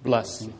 bless you.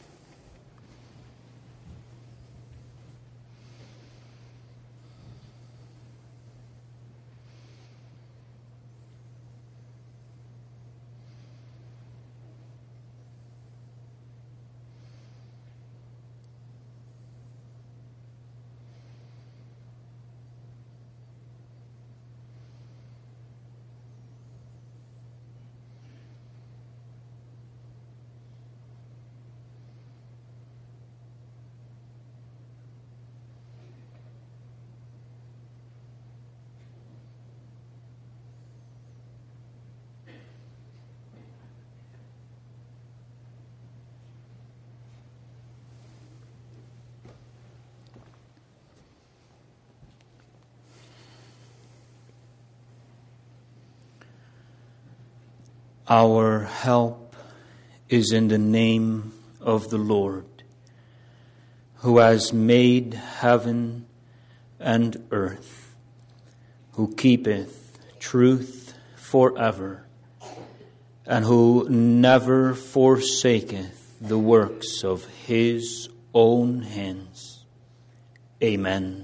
Our help is in the name of the Lord, who has made heaven and earth, who keepeth truth forever, and who never forsaketh the works of his own hands. Amen.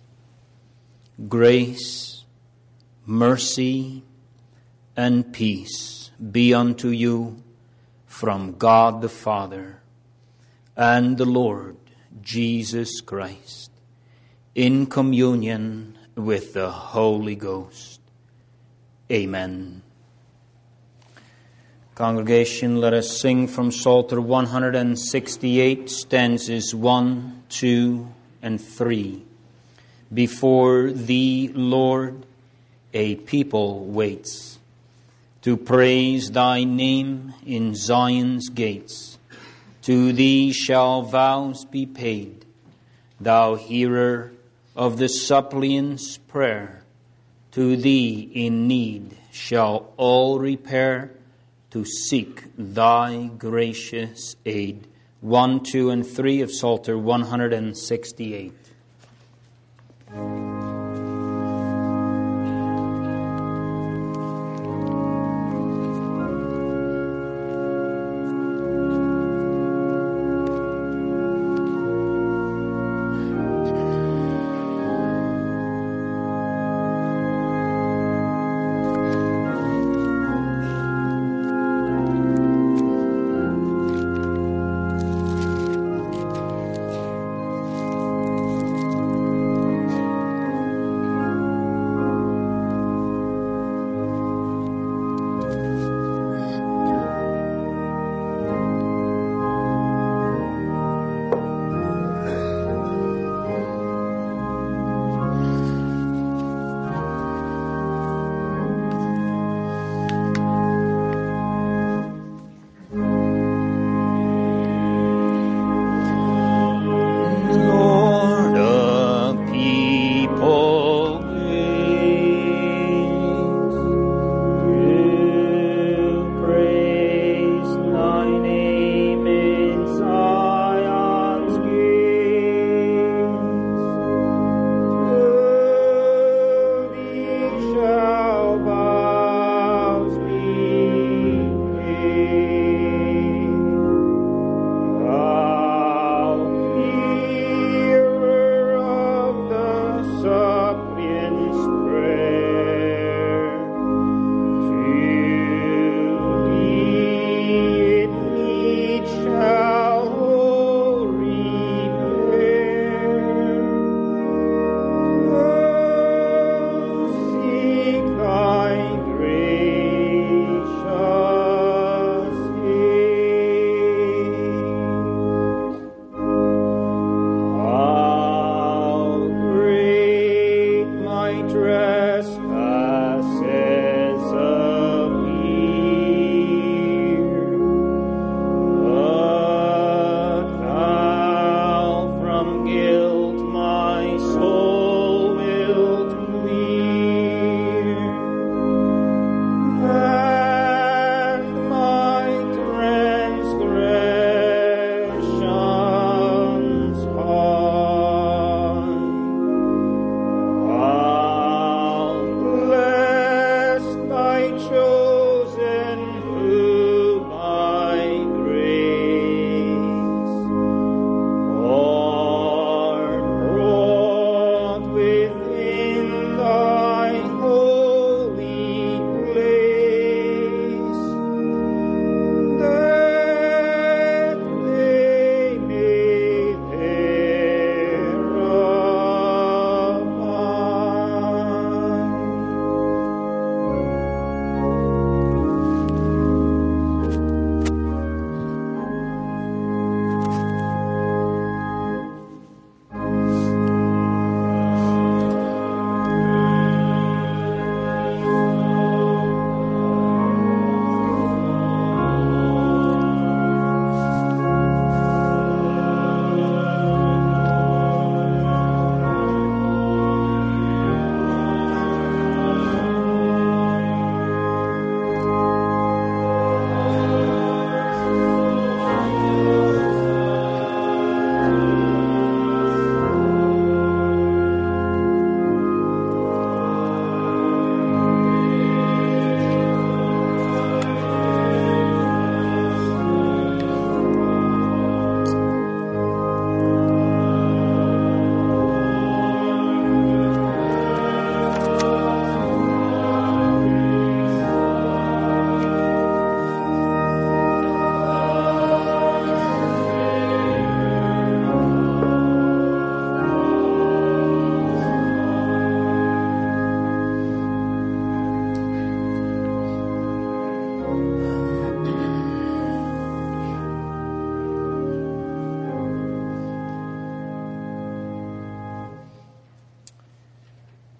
Grace, mercy, and peace be unto you from God the Father and the Lord Jesus Christ, in communion with the Holy Ghost. Amen. Congregation, let us sing from Psalter 168, stanzas 1, 2, and 3. Before thee, Lord, a people waits to praise thy name in Zion's gates. To thee shall vows be paid, thou hearer of the suppliant's prayer. To thee in need shall all repair, to seek thy gracious aid. 1, 2, and 3 of Psalter 168.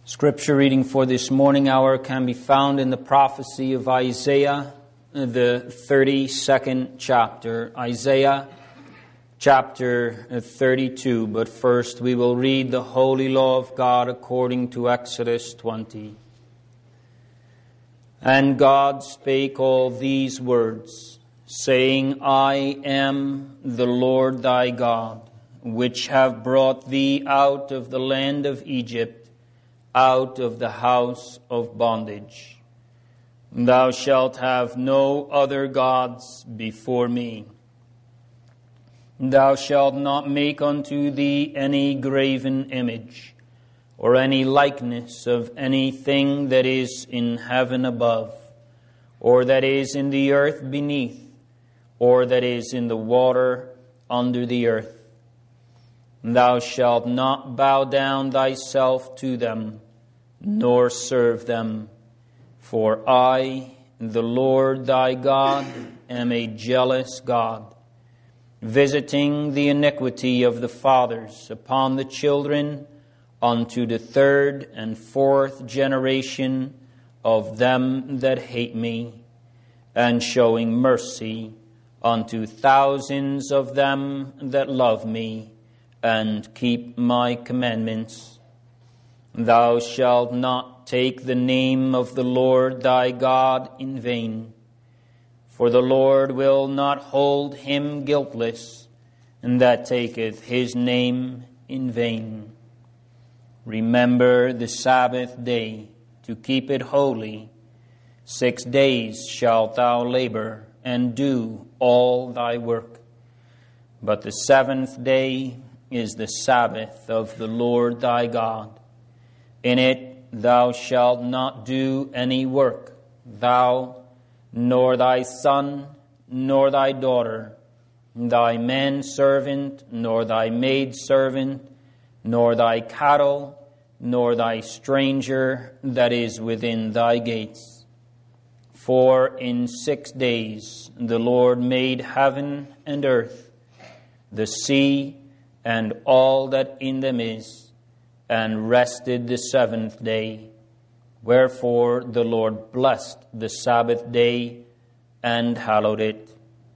Scripture reading for this morning hour can be found in the prophecy of Isaiah, the 32nd chapter. Isaiah chapter 32. But first we will read the holy law of God according to Exodus 20. And God spake all these words, saying, I am the Lord thy God, which have brought thee out of the land of Egypt, out of the house of bondage. Thou shalt have no other gods before me. Thou shalt not make unto thee any graven image, or any likeness of anything that is in heaven above, or that is in the earth beneath, or that is in the water under the earth. Thou shalt not bow down thyself to them, nor serve them. For I, the Lord thy God, am a jealous God, visiting the iniquity of the fathers upon the children, unto the third and fourth generation of them that hate me, and showing mercy unto thousands of them that love me, and keep my commandments. Thou shalt not take the name of the Lord thy God in vain, for the Lord will not hold him guiltless, and that taketh his name in vain. Remember the Sabbath day, to keep it holy. 6 days shalt thou labor, and do all thy work. But the seventh day is the Sabbath of the Lord thy God. In it thou shalt not do any work, thou, nor thy son, nor thy daughter, thy manservant, nor thy maidservant, nor thy cattle, nor thy stranger that is within thy gates. For in 6 days the Lord made heaven and earth, the sea, and all that in them is, and rested the seventh day. Wherefore the Lord blessed the Sabbath day, and hallowed it.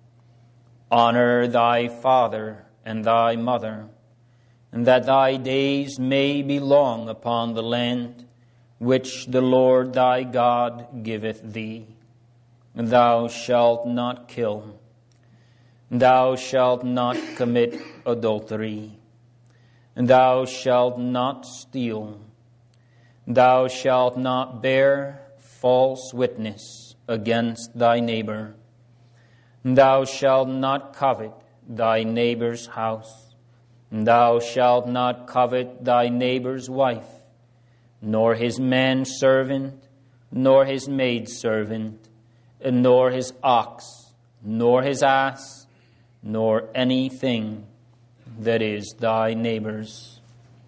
Honor thy father and thy mother, and that thy days may be long upon the land which the Lord thy God giveth thee. Thou shalt not kill. Thou shalt not commit adultery. Thou shalt not steal. Thou shalt not bear false witness against thy neighbor. Thou shalt not covet thy neighbor's house. Thou shalt not covet thy neighbor's wife, nor his manservant, nor his maidservant, nor his ox, nor his ass, nor anything that is thy neighbor's.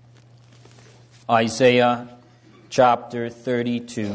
Isaiah chapter 32.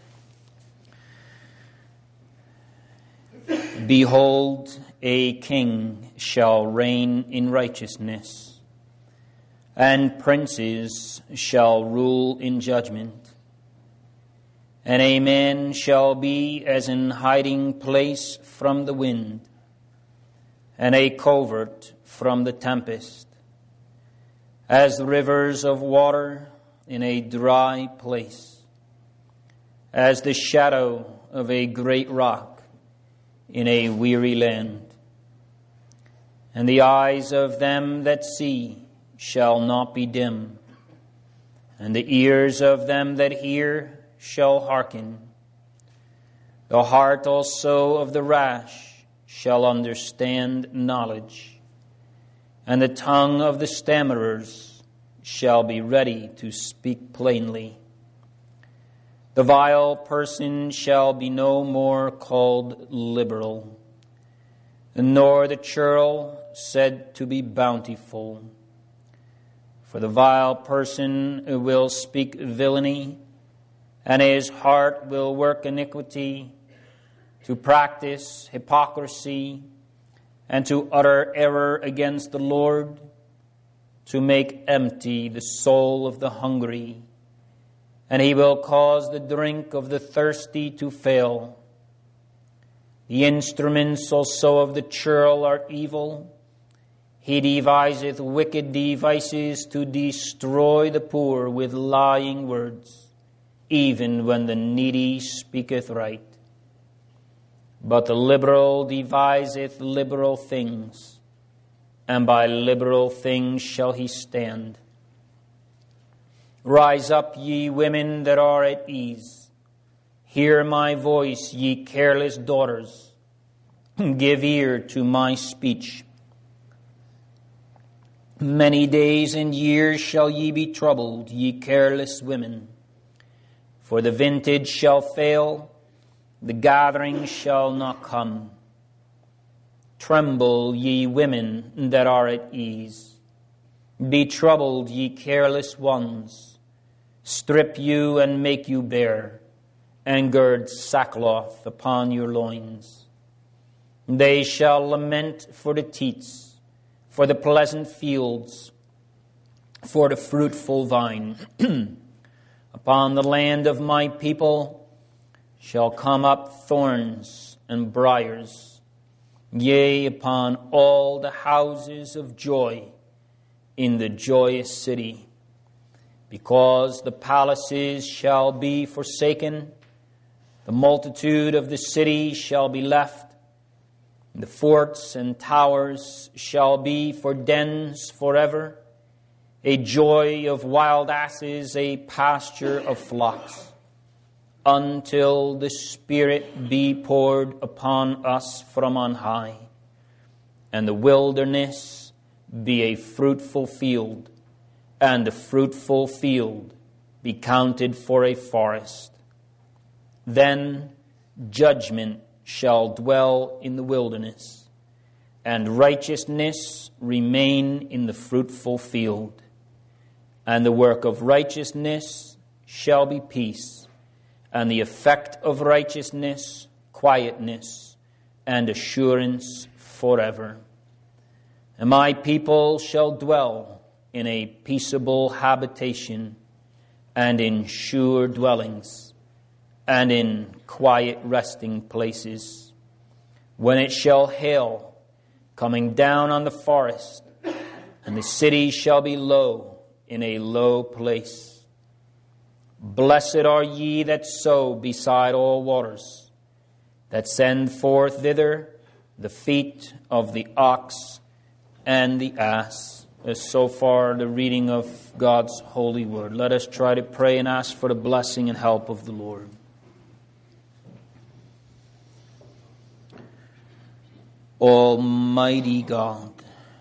Behold, a king shall reign in righteousness, and princes shall rule in judgment. And a man shall be as an hiding place from the wind, and a covert from the tempest, as rivers of water in a dry place, as the shadow of a great rock in a weary land. And the eyes of them that see shall not be dim, and the ears of them that hear shall hearken. The heart also of the rash shall understand knowledge, and the tongue of the stammerers shall be ready to speak plainly. The vile person shall be no more called liberal, nor the churl said to be bountiful. For the vile person will speak villainy, and his heart will work iniquity, to practice hypocrisy, and to utter error against the Lord, to make empty the soul of the hungry, and he will cause the drink of the thirsty to fail. The instruments also of the churl are evil. He deviseth wicked devices to destroy the poor with lying words, even when the needy speaketh right. But the liberal deviseth liberal things, and by liberal things shall he stand. Rise up, ye women that are at ease. Hear my voice, ye careless daughters. Give ear to my speech. Many days and years shall ye be troubled, ye careless women. For the vintage shall fail, the gathering shall not come. Tremble, ye women that are at ease. Be troubled, ye careless ones. Strip you and make you bare, and gird sackcloth upon your loins. They shall lament for the teats, for the pleasant fields, for the fruitful vine. Upon the land of my people shall come up thorns and briars, yea, upon all the houses of joy in the joyous city. Because the palaces shall be forsaken, the multitude of the city shall be left, the forts and towers shall be for dens forever, a joy of wild asses, a pasture of flocks, until the Spirit be poured upon us from on high, and the wilderness be a fruitful field, and the fruitful field be counted for a forest. Then judgment shall dwell in the wilderness, and righteousness remain in the fruitful field. And the work of righteousness shall be peace, and the effect of righteousness quietness, and assurance forever. And my people shall dwell in a peaceable habitation, and in sure dwellings, and in quiet resting places. When it shall hail, coming down on the forest, and the city shall be low in a low place. Blessed are ye that sow beside all waters, that send forth thither the feet of the ox and the ass. So far, the reading of God's holy word. Let us try to pray and ask for the blessing and help of the Lord. Almighty God,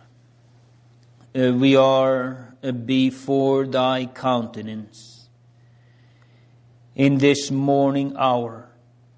we are before thy countenance in this morning hour.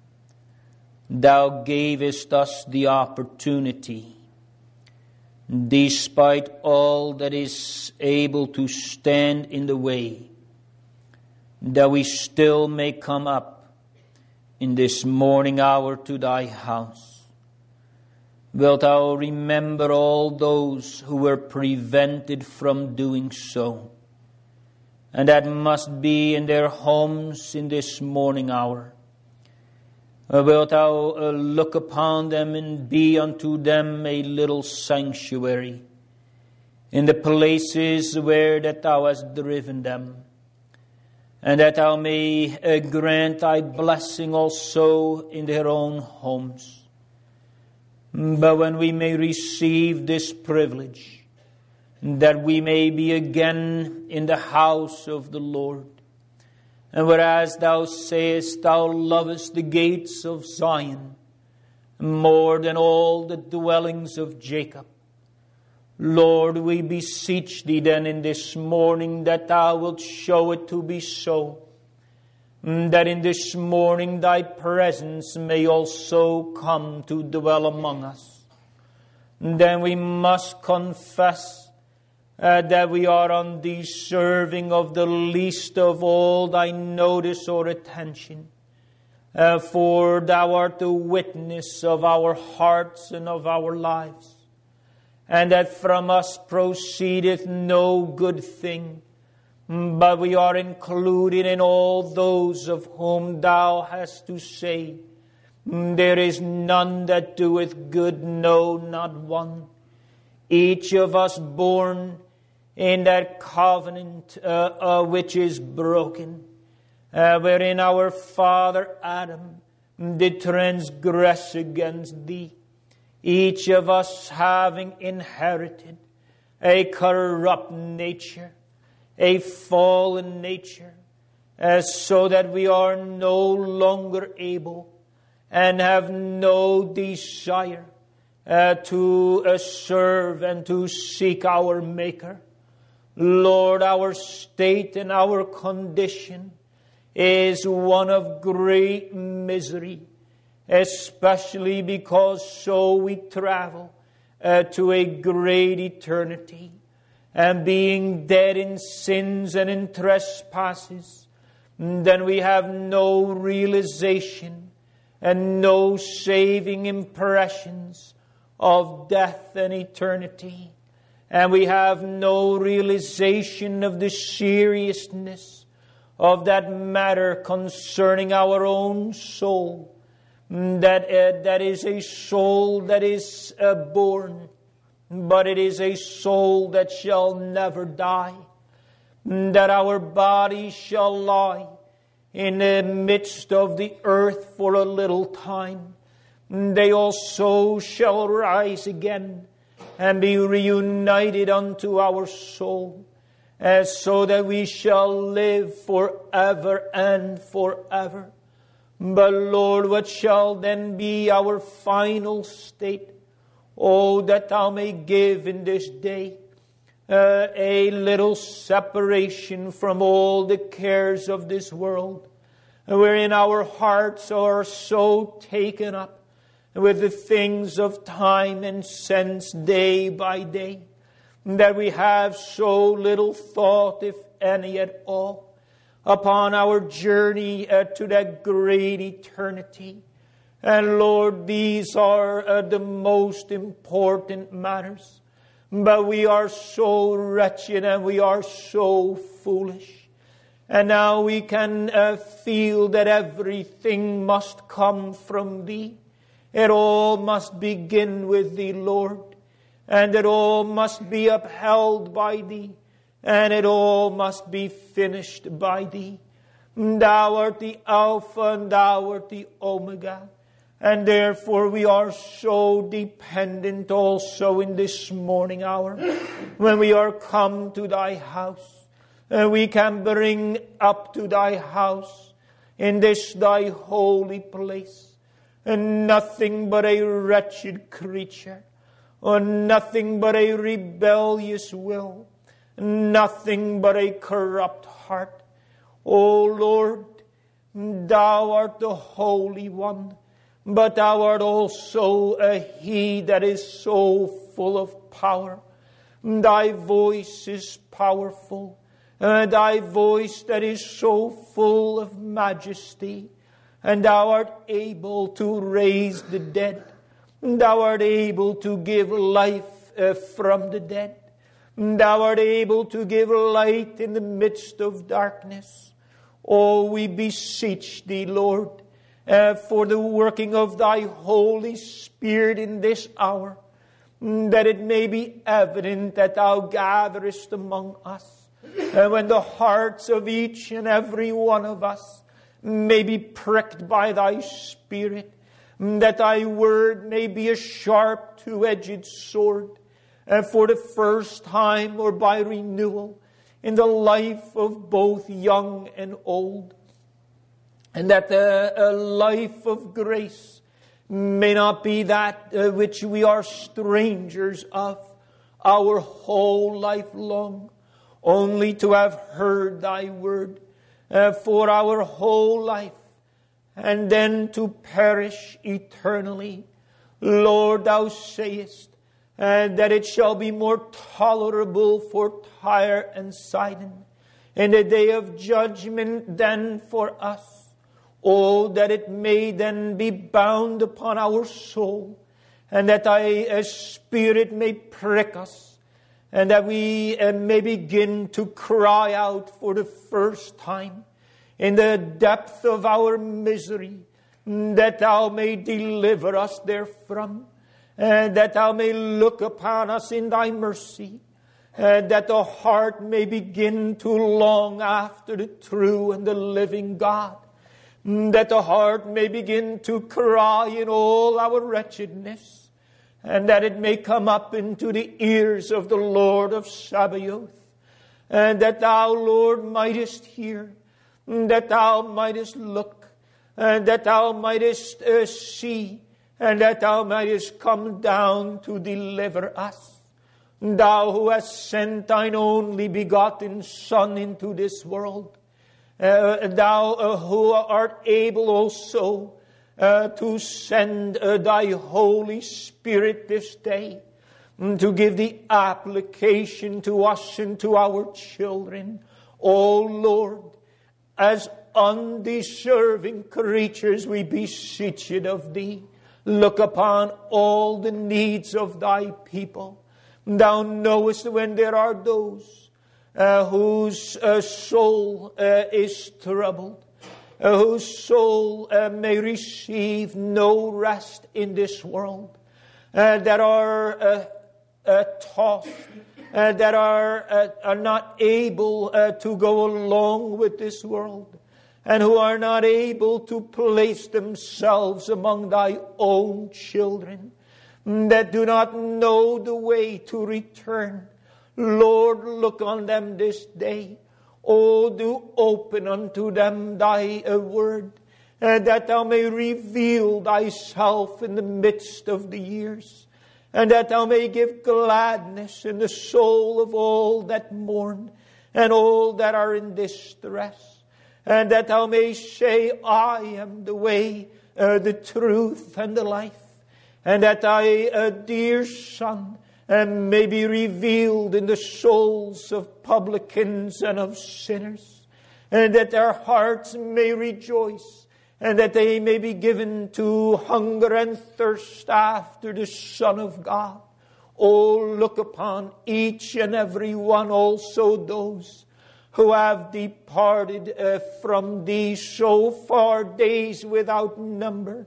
Thou gavest us the opportunity, despite all that is able to stand in the way, that we still may come up in this morning hour to thy house. Wilt thou remember all those who were prevented from doing so, and that must be in their homes in this morning hour? Wilt thou look upon them and be unto them a little sanctuary in the places where that thou hast driven them, and that thou may grant thy blessing also in their own homes. But when we may receive this privilege, that we may be again in the house of the Lord, and whereas thou sayest thou lovest the gates of Zion more than all the dwellings of Jacob, Lord, we beseech thee then in this morning that thou wilt show it to be so, that in this morning thy presence may also come to dwell among us. Then we must confess that we are undeserving of the least of all thy notice or attention. For thou art the witness of our hearts and of our lives, and that from us proceedeth no good thing, but we are included in all those of whom thou hast to say, there is none that doeth good, no, not one. Each of us born in that covenant which is broken, wherein our father Adam did transgress against thee. Each of us having inherited a corrupt nature, a fallen nature, so that we are no longer able and have no desire to serve and to seek our Maker. Lord, our state and our condition is one of great misery, especially because so we travel to a great eternity. And being dead in sins and in trespasses, then we have no realization and no saving impressions of death and eternity. And we have no realization of the seriousness of that matter concerning our own soul. That is a soul that is born, but it is a soul that shall never die. That our body shall lie in the midst of the earth for a little time. They also shall rise again and be reunited unto our soul, so that we shall live forever and forever. But Lord, what shall then be our final state? Oh, that thou may give in this day a little separation from all the cares of this world, wherein our hearts are so taken up with the things of time and sense day by day, that we have so little thought, if any at all, upon our journey to that great eternity. And Lord, these are the most important matters. But we are so wretched and we are so foolish. And now we can feel that everything must come from Thee. It all must begin with Thee, Lord. And it all must be upheld by Thee. And it all must be finished by Thee. Thou art the Alpha and Thou art the Omega. And therefore we are so dependent also in this morning hour, when we are come to Thy house. We can bring up to Thy house in this Thy holy place and nothing but a wretched creature, or nothing but a rebellious will, nothing but a corrupt heart. O Lord, Thou art the Holy One, but Thou art also He that is so full of power. Thy voice is powerful. Thy voice that is so full of majesty. And Thou art able to raise the dead. Thou art able to give life from the dead. Thou art able to give light in the midst of darkness. Oh, we beseech Thee, Lord, for the working of Thy Holy Spirit in this hour, that it may be evident that Thou gatherest among us, when the hearts of each and every one of us may be pricked by Thy Spirit, that Thy word may be a sharp two-edged sword, for the first time or by renewal in the life of both young and old. And that the life of grace may not be that which we are strangers of our whole life long, only to have heard Thy word for our whole life, and then to perish eternally. Lord, Thou sayest that it shall be more tolerable for Tyre and Sidon in the day of judgment than for us. Oh, that it may then be bound upon our soul, and that Thy Spirit may prick us, and that we may begin to cry out for the first time in the depth of our misery, that Thou may deliver us therefrom, and that Thou may look upon us in Thy mercy, that the heart may begin to long after the true and the living God, that the heart may begin to cry in all our wretchedness, and that it may come up into the ears of the Lord of Sabaoth, and that Thou, Lord, mightest hear, that Thou mightest look, and that Thou mightest see, and that Thou mightest come down to deliver us. Thou who hast sent Thine only begotten Son into this world, Thou who art able also to send Thy Holy Spirit this day, to give the application to us and to our children. O Lord, as undeserving creatures we beseech it of Thee, look upon all the needs of Thy people. Thou knowest when there are those whose soul is troubled, whose soul may receive no rest in this world, that are tossed, that are not able to go along with this world, and who are not able to place themselves among Thy own children, that do not know the way to return. Lord, look on them this day. Oh, do open unto them Thy word, that Thou may reveal Thyself in the midst of the years, and that Thou may give gladness in the soul of all that mourn and all that are in distress, and that Thou may say, I am the way, the truth, and the life, and that Thy dear Son may be revealed in the souls of publicans and of sinners, and that their hearts may rejoice, and that they may be given to hunger and thirst after the Son of God. Oh, look upon each and every one, also those who have departed from Thee so far, days without number,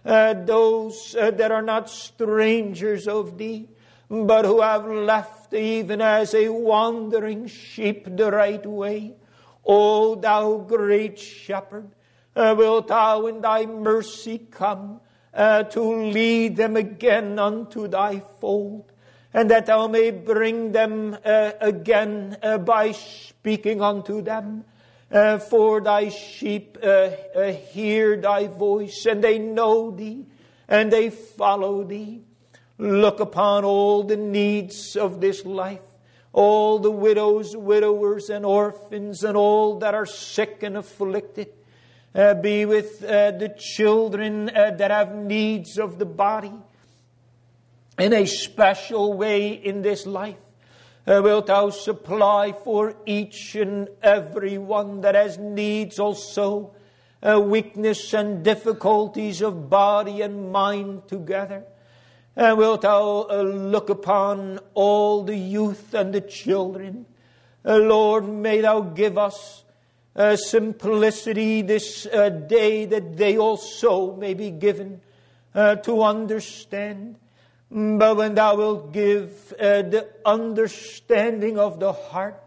those that are not strangers of Thee, but who have left even as a wandering sheep the right way. O Thou great Shepherd, wilt Thou in Thy mercy come to lead them again unto Thy fold, and that Thou may bring them again by speaking unto them. For Thy sheep hear Thy voice, and they know Thee, and they follow Thee. Look upon all the needs of this life, all the widows, widowers, and orphans, and all that are sick and afflicted. Be with the children that have needs of the body in a special way in this life. Wilt Thou supply for each and every one that has needs also, weakness and difficulties of body and mind together. Wilt Thou look upon all the youth and the children. Lord, may Thou give us simplicity this day, that they also may be given to understand. But when Thou wilt give the understanding of the heart,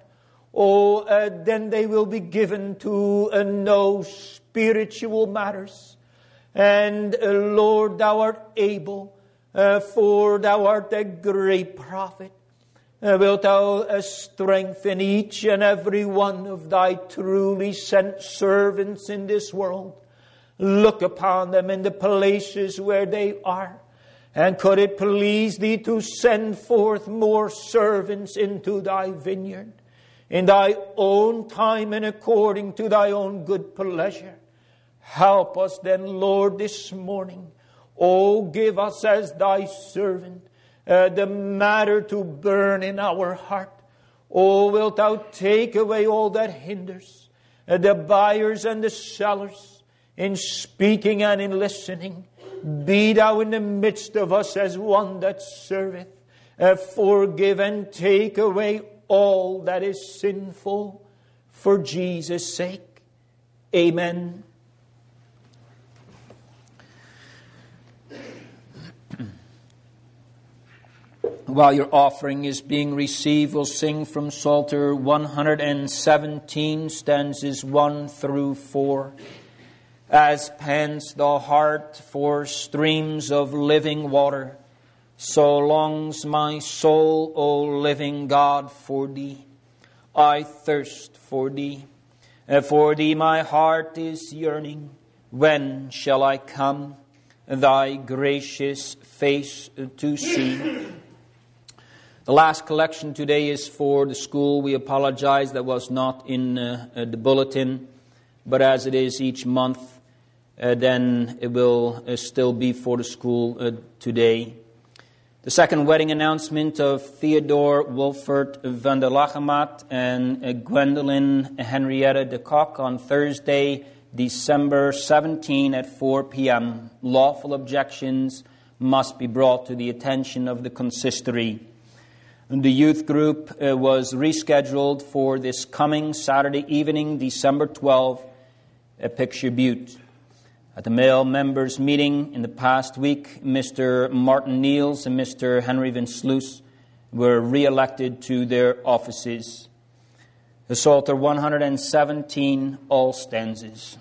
then they will be given to know spiritual matters. And Lord, Thou art able, for Thou art a great prophet. Wilt Thou strengthen each and every one of Thy truly sent servants in this world. Look upon them in the places where they are. And could it please Thee to send forth more servants into Thy vineyard, in Thy own time and according to Thy own good pleasure? Help us then, Lord, this morning. Oh, give us as Thy servant the matter to burn in our heart. Oh, wilt Thou take away all that hinders the buyers and the sellers in speaking and in listening. Be Thou in the midst of us as one that serveth, Forgive and take away all that is sinful for Jesus' sake. Amen. While your offering is being received, we'll sing from Psalter 117, stanzas 1 through 4. As pants the heart for streams of living water, so longs my soul, O living God, for thee. I thirst for thee. For thee my heart is yearning. When shall I come thy gracious face to see? The last collection today is for the school. We apologize that was not in the bulletin, but as it is each month, then it will still be for the school today. The second wedding announcement of Theodore Wolfert van der Lachemat and Gwendolyn Henrietta de Kock on Thursday, December 17 at 4 p.m. Lawful objections must be brought to the attention of the consistory. The youth group was rescheduled for this coming Saturday evening, December 12, at Picture Butte. At the male members' meeting in the past week, Mr. Martin Niels and Mr. Henry Van Sluis were re-elected to their offices. The Psalter 117, all stanzas.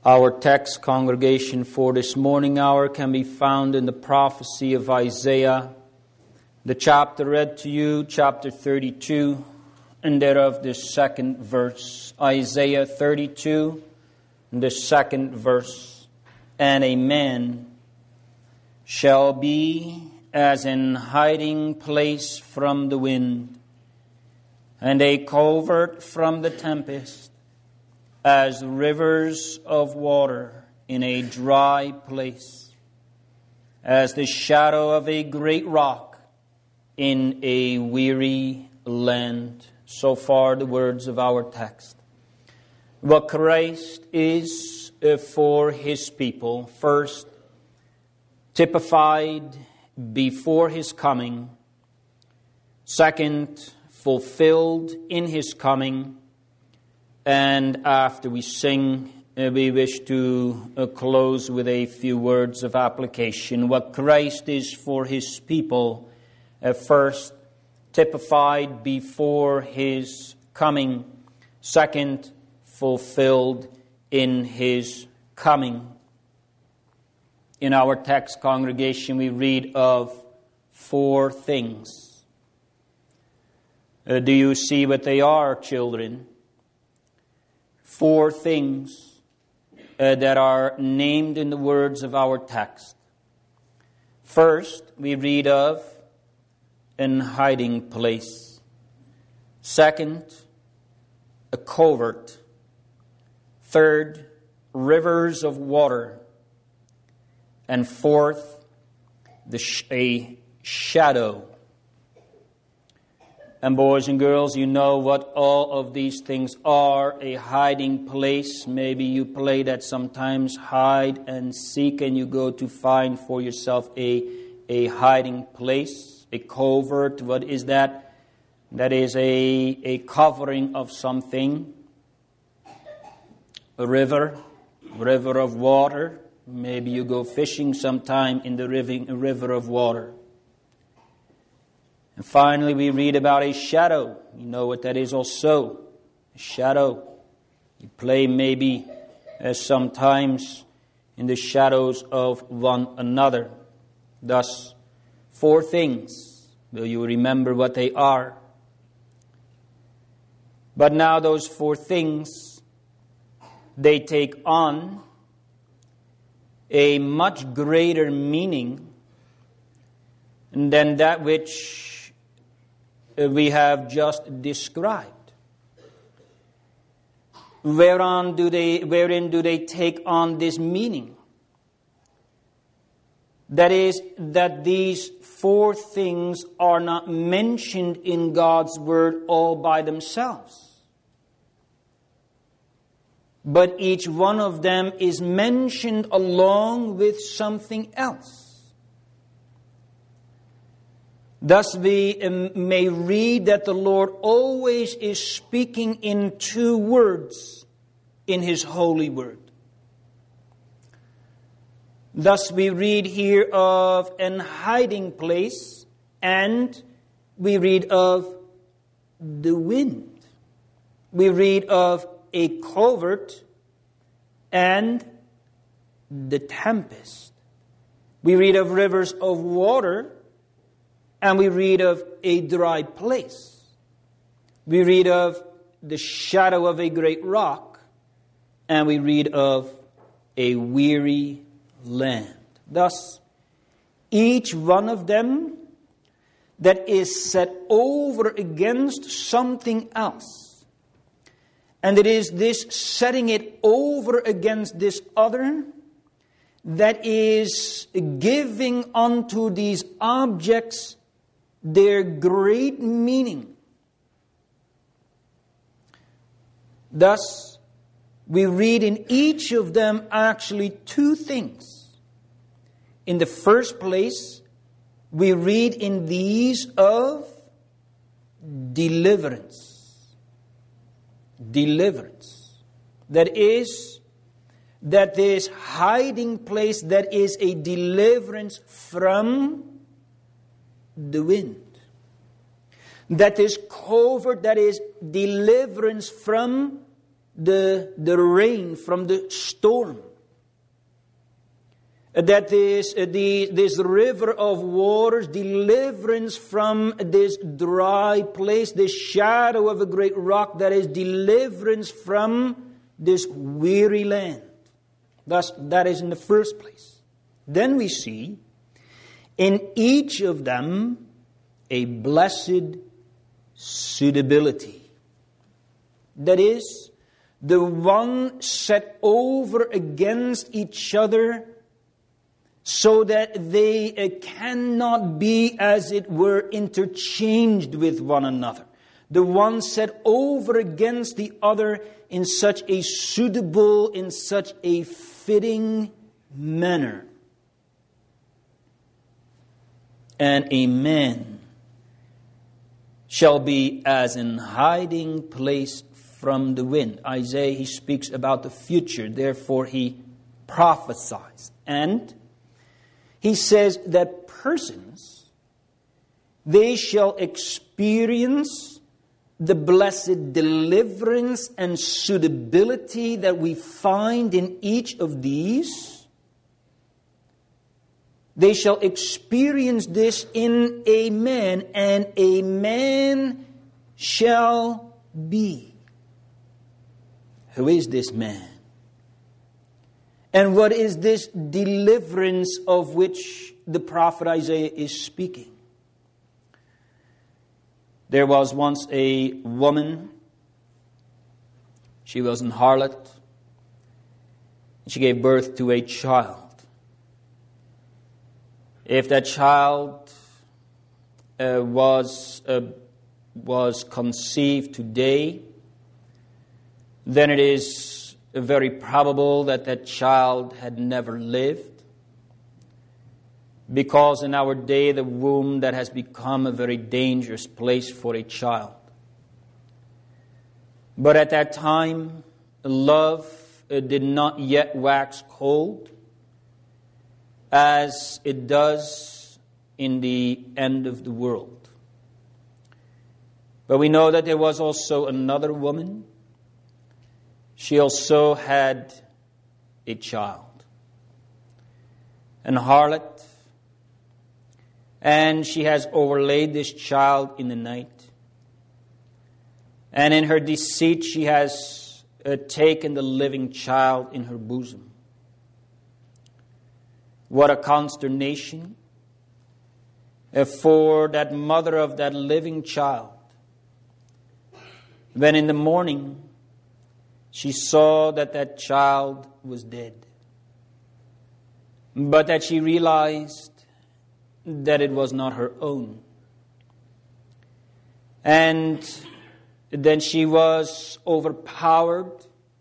Our text, congregation, for this morning hour can be found in the prophecy of Isaiah, the chapter read to you, chapter 32, and thereof the second verse. Isaiah 32, the second verse. And a man shall be as an hiding place from the wind, and a covert from the tempest, as rivers of water in a dry place, as the shadow of a great rock in a weary land. So far the words of our text. What Christ is for His people, first, typified before His coming. Second, fulfilled in His coming. And after we sing, we wish to close with a few words of application. What Christ is for His people, first, typified before His coming. Second, fulfilled in His coming. In our text, congregation, we read of 4 things. Do you see what they are, children? 4 things that are named in the words of our text. First, we read of an hiding place. Second, a covert. Third, rivers of water. And fourth, a shadow. And boys and girls, you know what all of these things are. A hiding place. Maybe you play that sometimes, hide and seek, and you go to find for yourself a hiding place. A covert, what is that? That is a covering of something. A river of water. Maybe you go fishing sometime in the river of water. And finally, we read about a shadow. You know what that is also. A shadow. You play maybe sometimes in the shadows of one another. Thus, 4 things. Will you remember what they are? But now those 4 things, they take on a much greater meaning than that which we have just described. Wherein do they take on this meaning? That is, that these 4 things are not mentioned in God's Word all by themselves. But each one of them is mentioned along with something else. Thus we may read that the Lord always is speaking in 2 words in His holy word. Thus we read here of an hiding place, and we read of the wind. We read of a covert and the tempest. We read of rivers of water, and we read of a dry place. We read of the shadow of a great rock, and we read of a weary land. Thus, each one of them that is set over against something else, and it is this setting it over against this other that is giving unto these objects their great meaning. Thus, we read in each of them actually 2 things. In the first place, we read in these of deliverance. Deliverance. That is, that this hiding place that is a deliverance from the wind. That is covert, that is deliverance from the rain from the storm. That this river of waters, deliverance from this dry place, this shadow of a great rock, that is deliverance from this weary land. Thus, that is in the first place. Then we see in each of them a blessed suitability. That is, the one set over against each other, so that they cannot be, as it were, interchanged with one another. The one set over against the other in such a suitable, in such a fitting manner. And a man shall be as an hiding place from the wind. Isaiah, he speaks about the future, therefore he prophesies. And he says that persons, they shall experience the blessed deliverance and suitability that we find in each of these. They shall experience this in a man, and a man shall be. Who is this man? And what is this deliverance of which the prophet Isaiah is speaking? There was once a woman. She was an harlot. She gave birth to a child. If that child was conceived today, then it is very probable that that child had never lived, because in our day the womb that has become a very dangerous place for a child. But at that time, love did not yet wax cold as it does in the end of the world. But we know that there was also another woman. She also had a child, an harlot, and she has overlaid this child in the night. And in her deceit, she has taken the living child in her bosom. What a consternation for that mother of that living child, when in the morning she saw that that child was dead, but that she realized that it was not her own. And then she was overpowered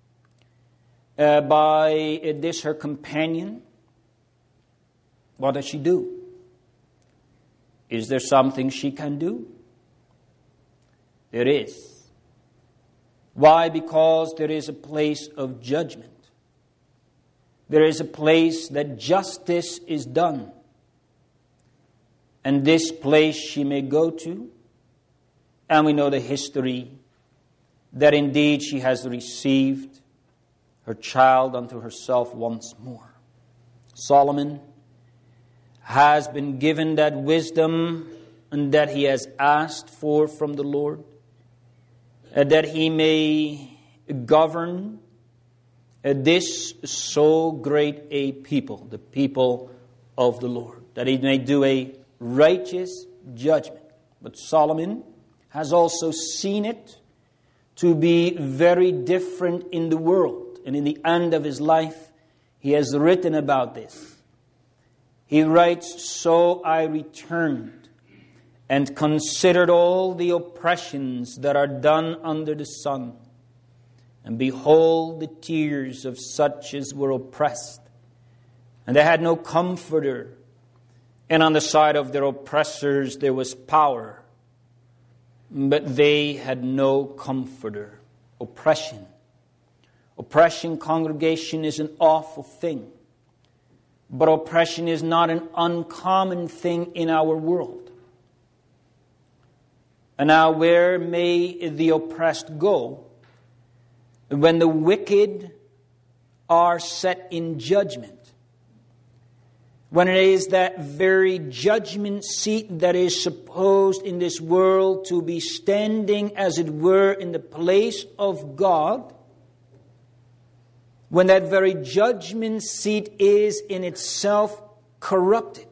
by this, her companion. What does she do? Is there something she can do? There is. Why? Because there is a place of judgment. There is a place that justice is done. And this place she may go to. And we know the history that indeed she has received her child unto herself once more. Solomon has been given that wisdom and that he has asked for from the Lord, that he may govern this so great a people, the people of the Lord, that he may do a righteous judgment. But Solomon has also seen it to be very different in the world. And in the end of his life, he has written about this. He writes, "So I returned and considered all the oppressions that are done under the sun. And behold, the tears of such as were oppressed. And they had no comforter. And on the side of their oppressors there was power. But they had no comforter." Oppression. Oppression, congregation, is an awful thing. But oppression is not an uncommon thing in our world. And now, where may the oppressed go? when the wicked are set in judgment, when it is that very judgment seat that is supposed in this world to be standing, as it were, in the place of God, when that very judgment seat is in itself corrupted,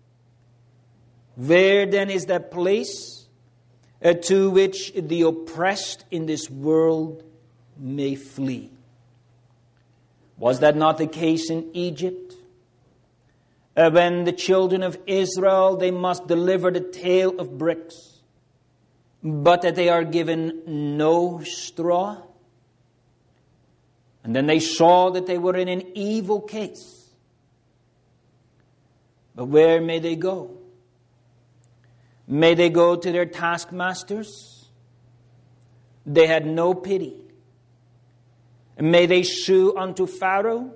where then is that place to which the oppressed in this world may flee? Was that not the case in Egypt? When the children of Israel, they must deliver the tale of bricks, but that they are given no straw. And then they saw that they were in an evil case. But where may they go? May they go to their taskmasters? They had no pity. And may they sue unto Pharaoh?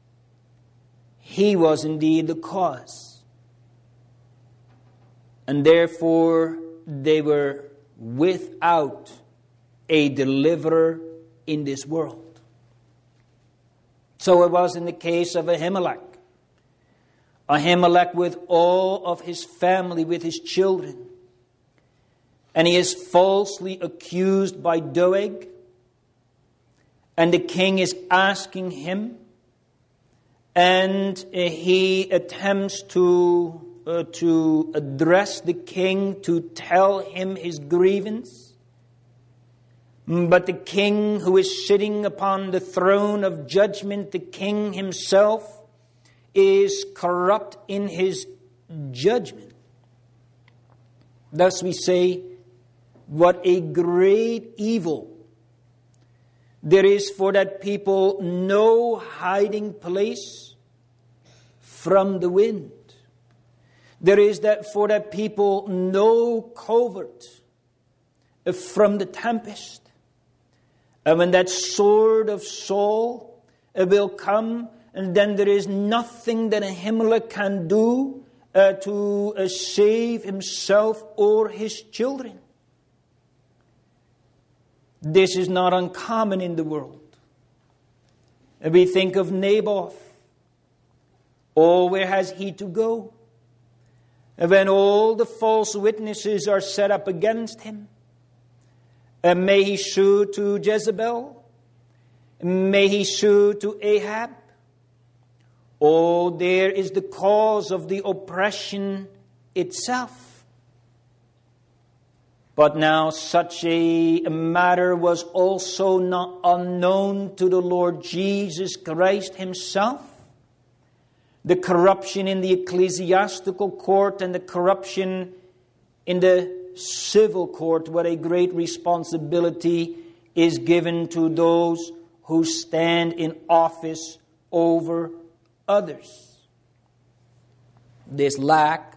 He was indeed the cause. And therefore they were without a deliverer in this world. So it was in the case of Ahimelech. Ahimelech with all of his family, with his children. And he is falsely accused by Doeg. And the king is asking him. And he attempts to address the king, to tell him his grievance. But the king who is sitting upon the throne of judgment, the king himself, is corrupt in his judgment. Thus we say, what a great evil there is for that people, no hiding place from the wind. There is that for that people, no covert from the tempest. And when that sword of Saul will come, and then there is nothing that Ahimelech can do to save himself or his children. This is not uncommon in the world. We think of Naboth. Oh, where has he to go? And when all the false witnesses are set up against him, may he sue to Jezebel? May he sue to Ahab? Oh, there is the cause of the oppression itself. But now such a matter was also not unknown to the Lord Jesus Christ himself. The corruption in the ecclesiastical court and the corruption in the civil court, what a great responsibility is given to those who stand in office over others. This lack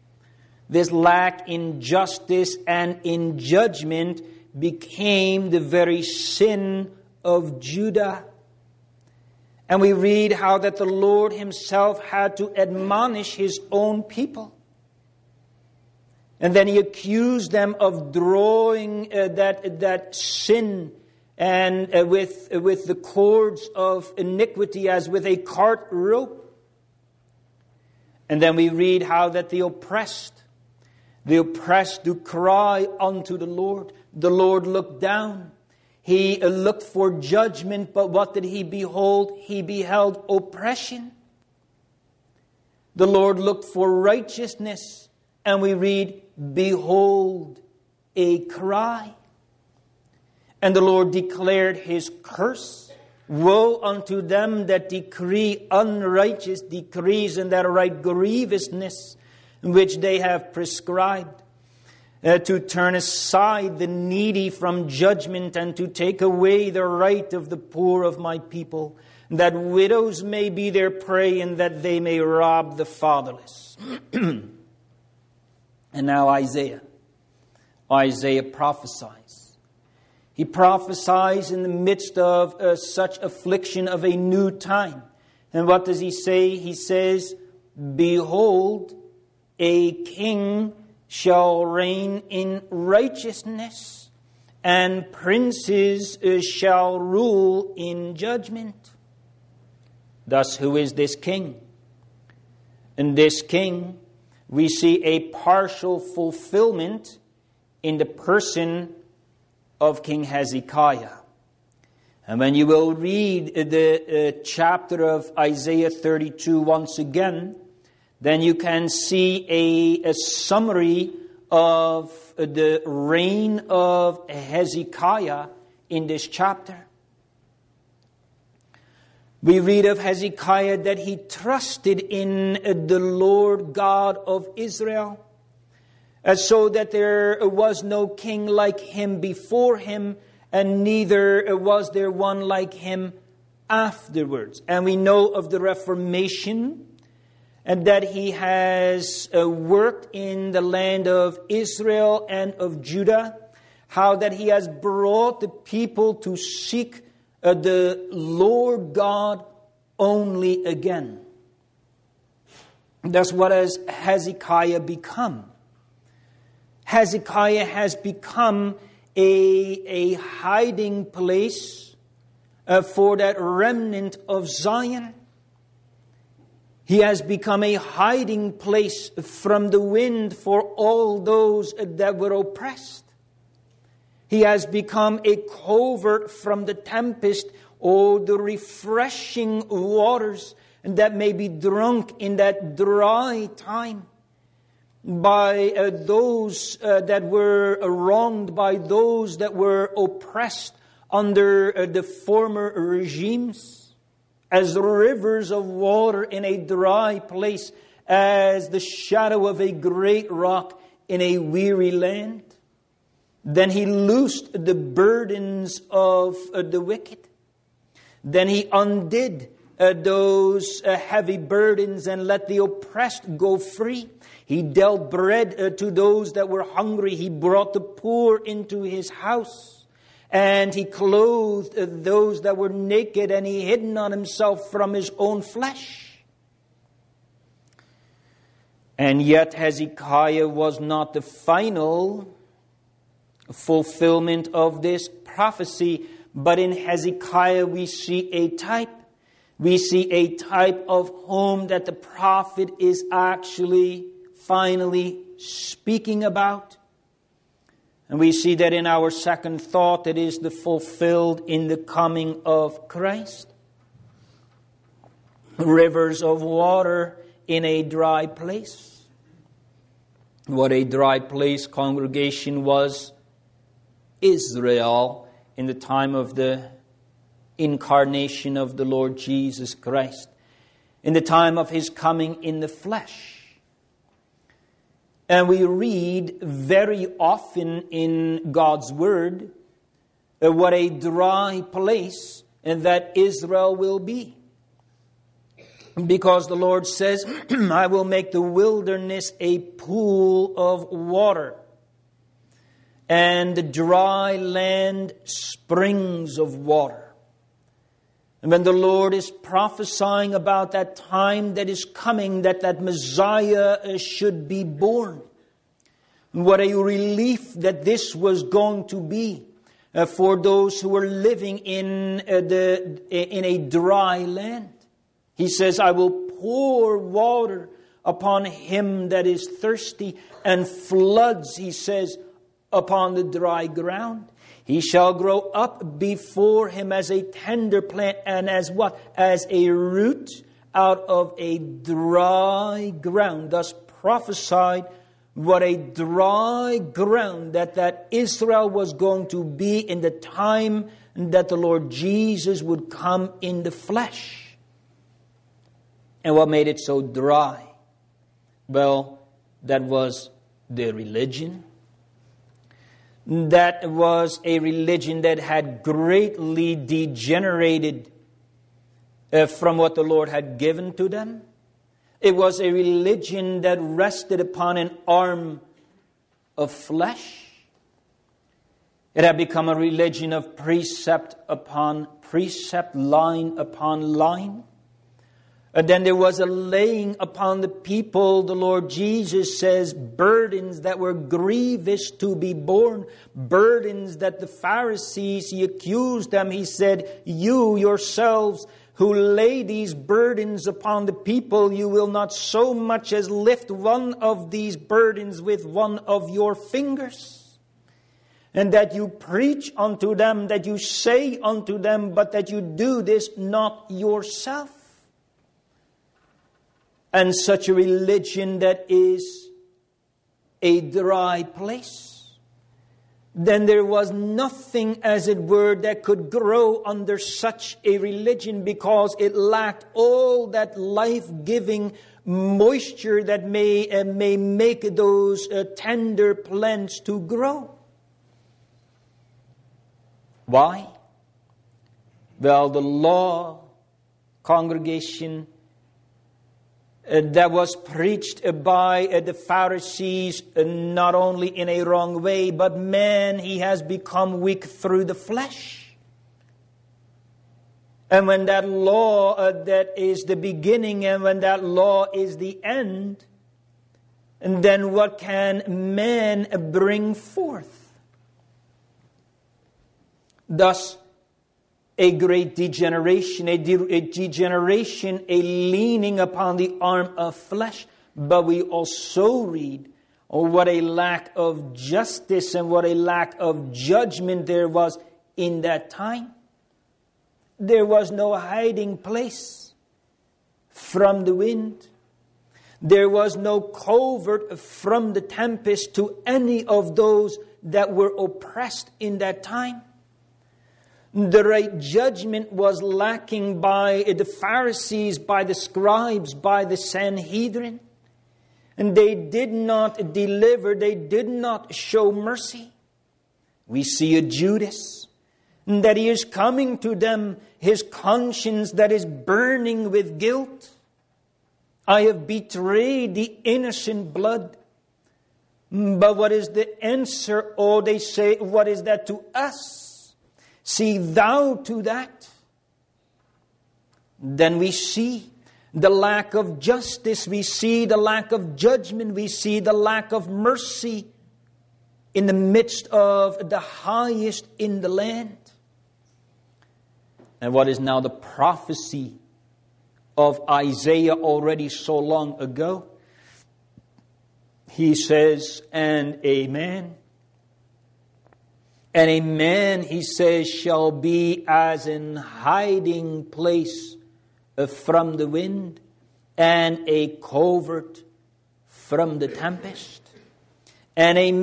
in justice and in judgment became the very sin of Judah. And we read how that the Lord himself had to admonish his own people. And then he accused them of drawing that sin and with the cords of iniquity as with a cart rope. And then we read how that the oppressed do cry unto the Lord. The Lord looked down. He looked for judgment, but what did he behold? He beheld oppression. The Lord looked for righteousness, and we read, behold, a cry. And the Lord declared his curse. Woe unto them that decree unrighteous decrees and that right grievousness which they have prescribed, to turn aside the needy from judgment and to take away the right of the poor of my people, that widows may be their prey and that they may rob the fatherless. And now Isaiah prophesies. He prophesies in the midst of such affliction of a new time. And what does he say? He says, behold, a king shall reign in righteousness, and princes shall rule in judgment. Thus, who is this king? In this king, we see a partial fulfillment in the person of King Hezekiah. And when you will read the chapter of Isaiah 32 once again, then you can see a summary of the reign of Hezekiah in this chapter. We read of Hezekiah that he trusted in the Lord God of Israel, so that there was no king like him before him, and neither was there one like him afterwards. And we know of the Reformation, and that he has worked in the land of Israel and of Judah, how that he has brought the people to seek the Lord God only again. That's what has Hezekiah become. Hezekiah has become a hiding place for that remnant of Zion. He has become a hiding place from the wind for all those that were oppressed. He has become a covert from the tempest, or the refreshing waters that may be drunk in that dry time by those that were wronged, by those that were oppressed under the former regimes, as rivers of water in a dry place, as the shadow of a great rock in a weary land. Then he loosed the burdens of the wicked. Then he undid those heavy burdens and let the oppressed go free. He dealt bread to those that were hungry. He brought the poor into his house. And he clothed those that were naked, and he hid not himself from his own flesh. And yet Hezekiah was not the final fulfillment of this prophecy, but in Hezekiah we see a type. We see a type of whom that the prophet is actually finally speaking about. And we see that in our second thought, it is the fulfilled in the coming of Christ. Rivers of water in a dry place. What a dry place, congregation, was Israel in the time of the incarnation of the Lord Jesus Christ, in the time of His coming in the flesh. And we read very often in God's Word what a dry place that Israel will be. Because the Lord says, I will make the wilderness a pool of water, and the dry land springs of water. And when the Lord is prophesying about that time that is coming, that Messiah should be born, what a relief that this was going to be for those who were living in a dry land. He says, I will pour water upon him that is thirsty, and floods, he says, upon the dry ground. He shall grow up before him as a tender plant, and as what? As a root out of a dry ground. Thus prophesied what a dry ground that Israel was going to be in the time that the Lord Jesus would come in the flesh. And what made it so dry? Well, that was their religion. That was a religion that had greatly degenerated from what the Lord had given to them. It was a religion that rested upon an arm of flesh. It had become a religion of precept upon precept, line upon line. And then there was a laying upon the people, the Lord Jesus says, burdens that were grievous to be borne, burdens that the Pharisees, He accused them, He said, you yourselves who lay these burdens upon the people, you will not so much as lift one of these burdens with one of your fingers. And that you preach unto them, that you say unto them, but that you do this not yourself. And such a religion that is a dry place. Then there was nothing, as it were, that could grow under such a religion, because it lacked all that life-giving moisture that may make those tender plants to grow. Why? Well, the law, congregation, that was preached by the Pharisees, not only in a wrong way, but man, he has become weak through the flesh. And when that law that is the beginning, and when that law is the end, and then what can man bring forth? Thus, a great degeneration, a leaning upon the arm of flesh. But we also read what a lack of justice and what a lack of judgment there was in that time. There was no hiding place from the wind. There was no covert from the tempest to any of those that were oppressed in that time. The right judgment was lacking by the Pharisees, by the scribes, by the Sanhedrin. And they did not deliver, they did not show mercy. We see a Judas, that he is coming to them, his conscience that is burning with guilt. I have betrayed the innocent blood. But what is the answer? Oh, they say, what is that to us? See thou to that. Then we see the lack of justice. We see the lack of judgment. We see the lack of mercy in the midst of the highest in the land. And what is now the prophecy of Isaiah already so long ago? He says, and a man. And a man, he says, shall be as an hiding place from the wind, and a covert from the tempest. And a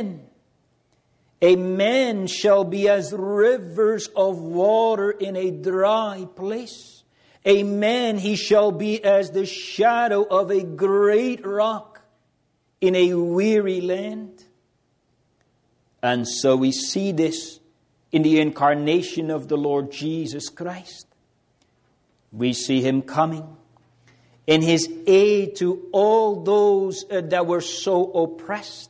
man shall be as rivers of water in a dry place. A man, he shall be as the shadow of a great rock in a weary land. And so we see this in the incarnation of the Lord Jesus Christ. We see Him coming in His aid to all those that were so oppressed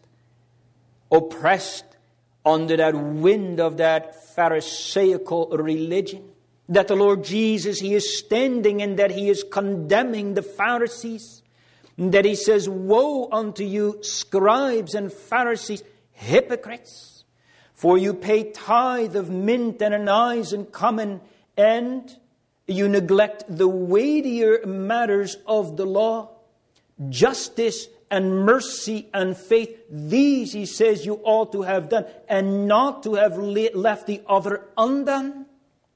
under that wind of that Pharisaical religion. That the Lord Jesus, He is standing and that He is condemning the Pharisees. That He says, woe unto you, scribes and Pharisees, hypocrites, for you pay tithe of mint and anise and cumin, and you neglect the weightier matters of the law, justice and mercy and faith. These, he says, you ought to have done, and not to have left the other undone.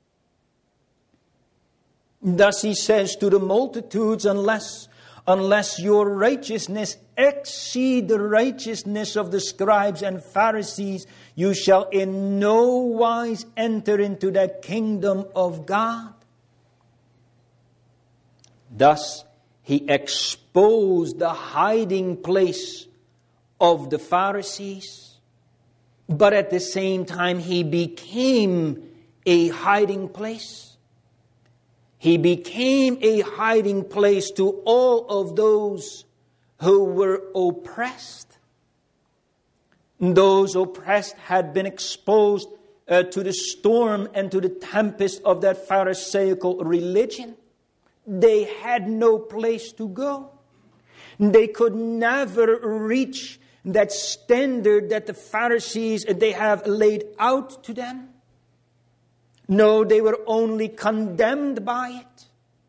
Thus he says to the multitudes, unless your righteousness exceed the righteousness of the scribes and Pharisees, you shall in no wise enter into the kingdom of God. Thus, he exposed the hiding place of the Pharisees, but at the same time, he became a hiding place. He became a hiding place to all of those who were oppressed. Those oppressed had been exposed to the storm and to the tempest of that Pharisaical religion. they had no place to go. They could never reach that standard that the Pharisees, they have laid out to them. No, they were only condemned by it.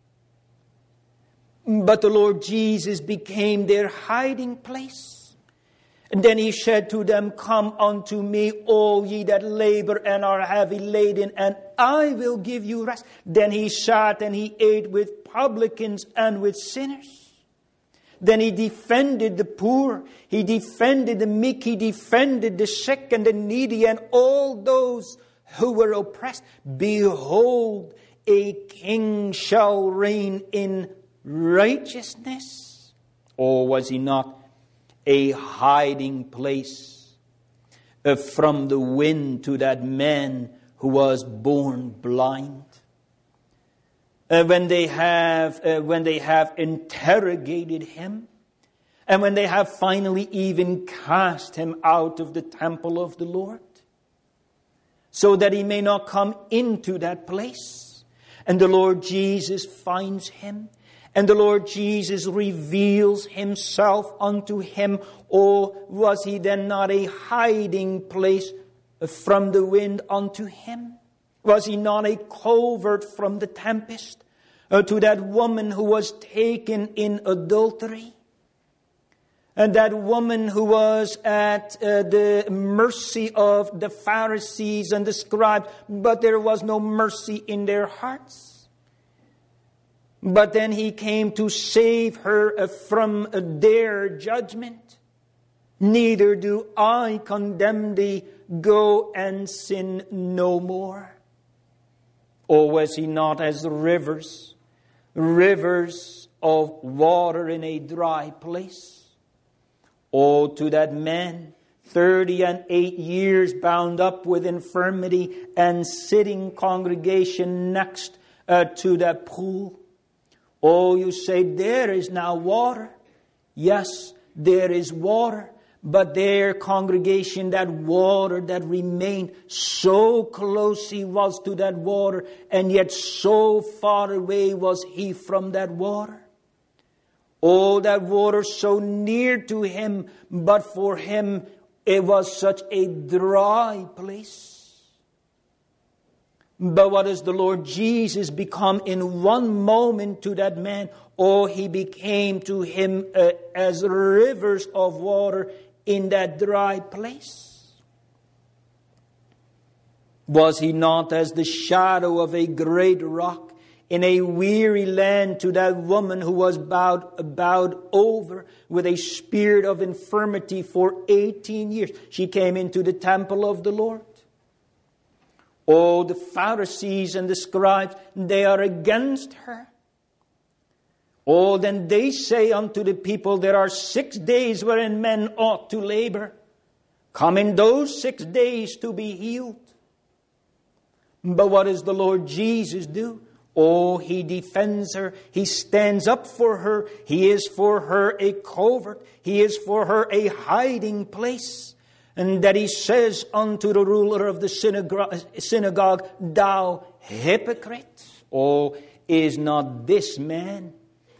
But the Lord Jesus became their hiding place. And then he said to them, "Come unto me, all ye that labor and are heavy laden, and I will give you rest." Then he sat and he ate with publicans and with sinners. Then he defended the poor, he defended the meek, he defended the sick and the needy and all those who were oppressed. "Behold, a king shall reign in righteousness." Or was he not a hiding place from the wind to that man who was born blind? When they have interrogated him, and when they have finally even cast him out of the temple of the Lord, so that he may not come into that place, and the Lord Jesus finds him, and the Lord Jesus reveals himself unto him. Or was he then not a hiding place from the wind unto him? Was he not a covert from the tempest to that woman who was taken in adultery? And that woman who was at the mercy of the Pharisees and the scribes, but there was no mercy in their hearts. But then he came to save her from their judgment. "Neither do I condemn thee, go and sin no more." Or was he not as rivers of water in a dry place? Oh, to that man, 38 years bound up with infirmity and sitting congregation next to that pool. Oh, you say, there is now water. Yes, there is water. But their congregation, that water that remained, so close he was to that water, and yet so far away was he from that water. Oh, that water so near to him, but for him it was such a dry place. But what does the Lord Jesus become in one moment to that man? Oh, he became to him as rivers of water in that dry place. Was he not as the shadow of a great rock in a weary land to that woman who was bowed over with a spirit of infirmity for 18 years? She came into the temple of the Lord. Oh, the Pharisees and the scribes, they are against her. Oh, then they say unto the people, there are 6 days wherein men ought to labor. Come in those 6 days to be healed. But what does the Lord Jesus do? Oh, he defends her. He stands up for her. He is for her a covert. He is for her a hiding place. And that he says unto the ruler of the synagogue, thou hypocrite. Oh, is not this man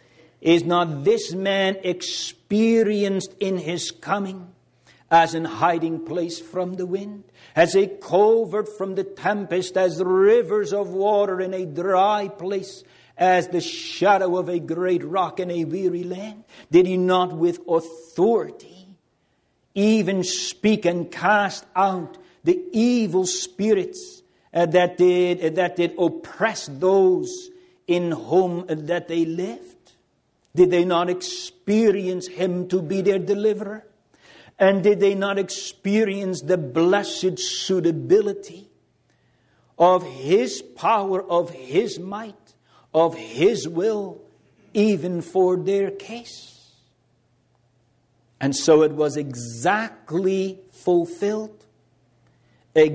experienced in his coming as an hiding place from the wind, as a covert from the tempest, as rivers of water in a dry place, as the shadow of a great rock in a weary land? Did he not with authority even speak and cast out the evil spirits that did oppress those in whom that they lived? Did they not experience him to be their deliverer? And did they not experience the blessed suitability of his power, of his might, of his will, even for their case? And so it was exactly fulfilled in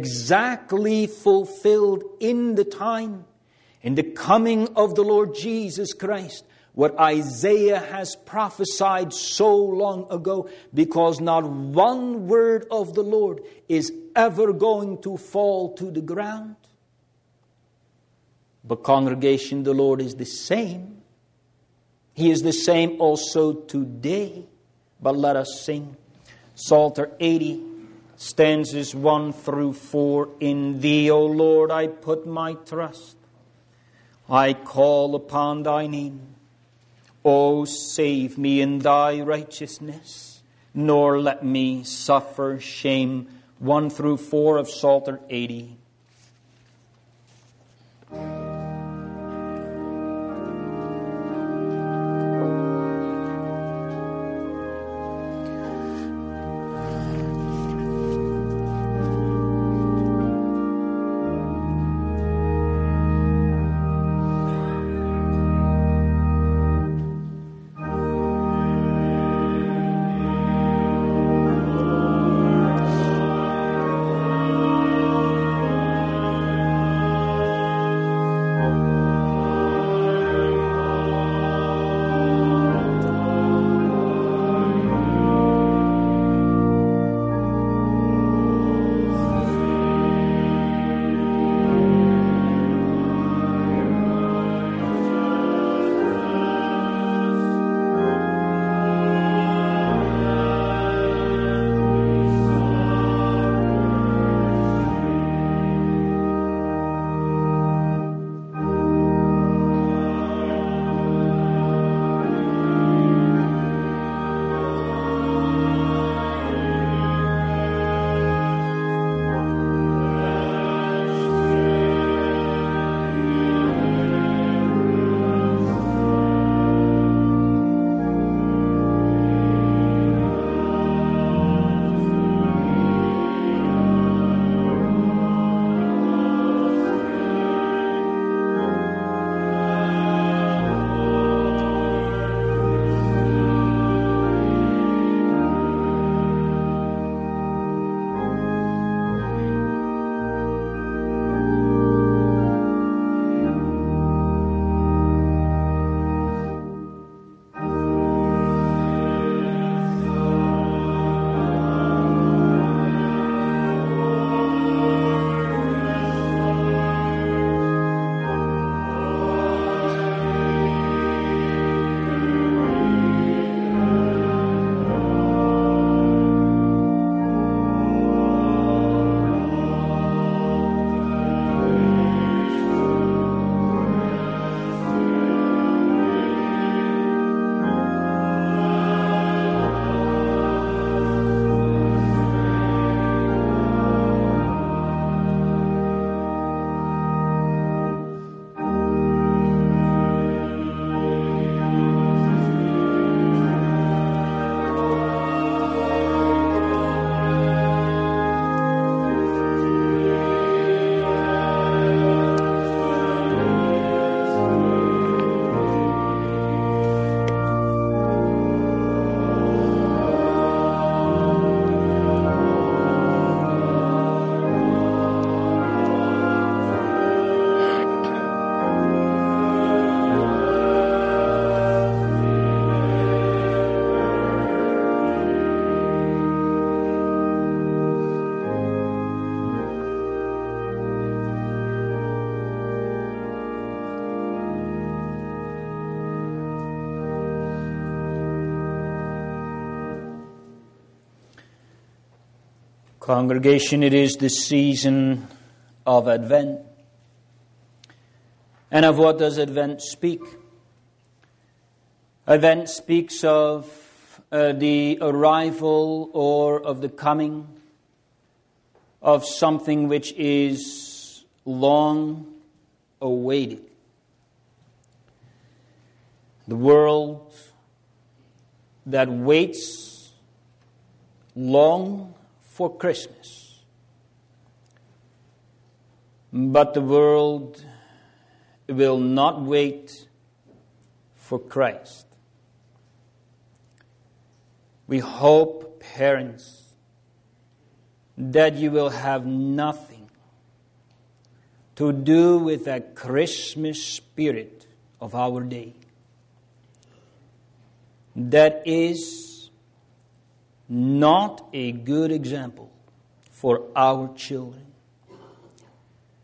the time, in the coming of the Lord Jesus Christ, what Isaiah has prophesied so long ago, because not one word of the Lord is ever going to fall to the ground. But congregation, the Lord is the same He is the same also today. But let us sing Psalter 80, stanzas 1 through 4. In Thee, O Lord, I put my trust. I call upon Thy name. O save me in Thy righteousness, nor let me suffer shame. 1 through 4 of Psalter 80. Congregation, it is the season of Advent. And of what does Advent speak? Advent speaks of the arrival or of the coming of something which is long awaited. The world that waits long for Christmas. But the world will not wait for Christ. We hope, parents, that you will have nothing to do with that Christmas spirit of our day. That is not a good example for our children.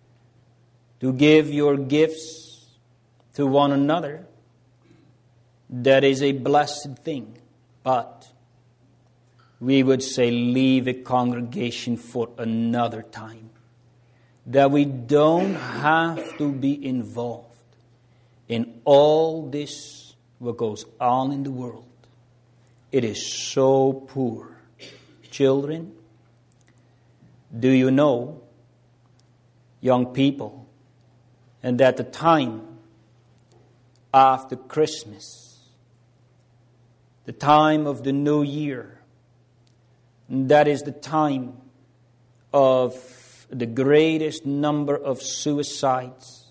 To give your gifts to one another That is a blessed thing. But we would say leave a congregation for another time. That we don't have to be involved in all this what goes on in the world. It is so poor. Children, do you know, young people, and at the time after Christmas, the time of the new year, that is the time of the greatest number of suicides,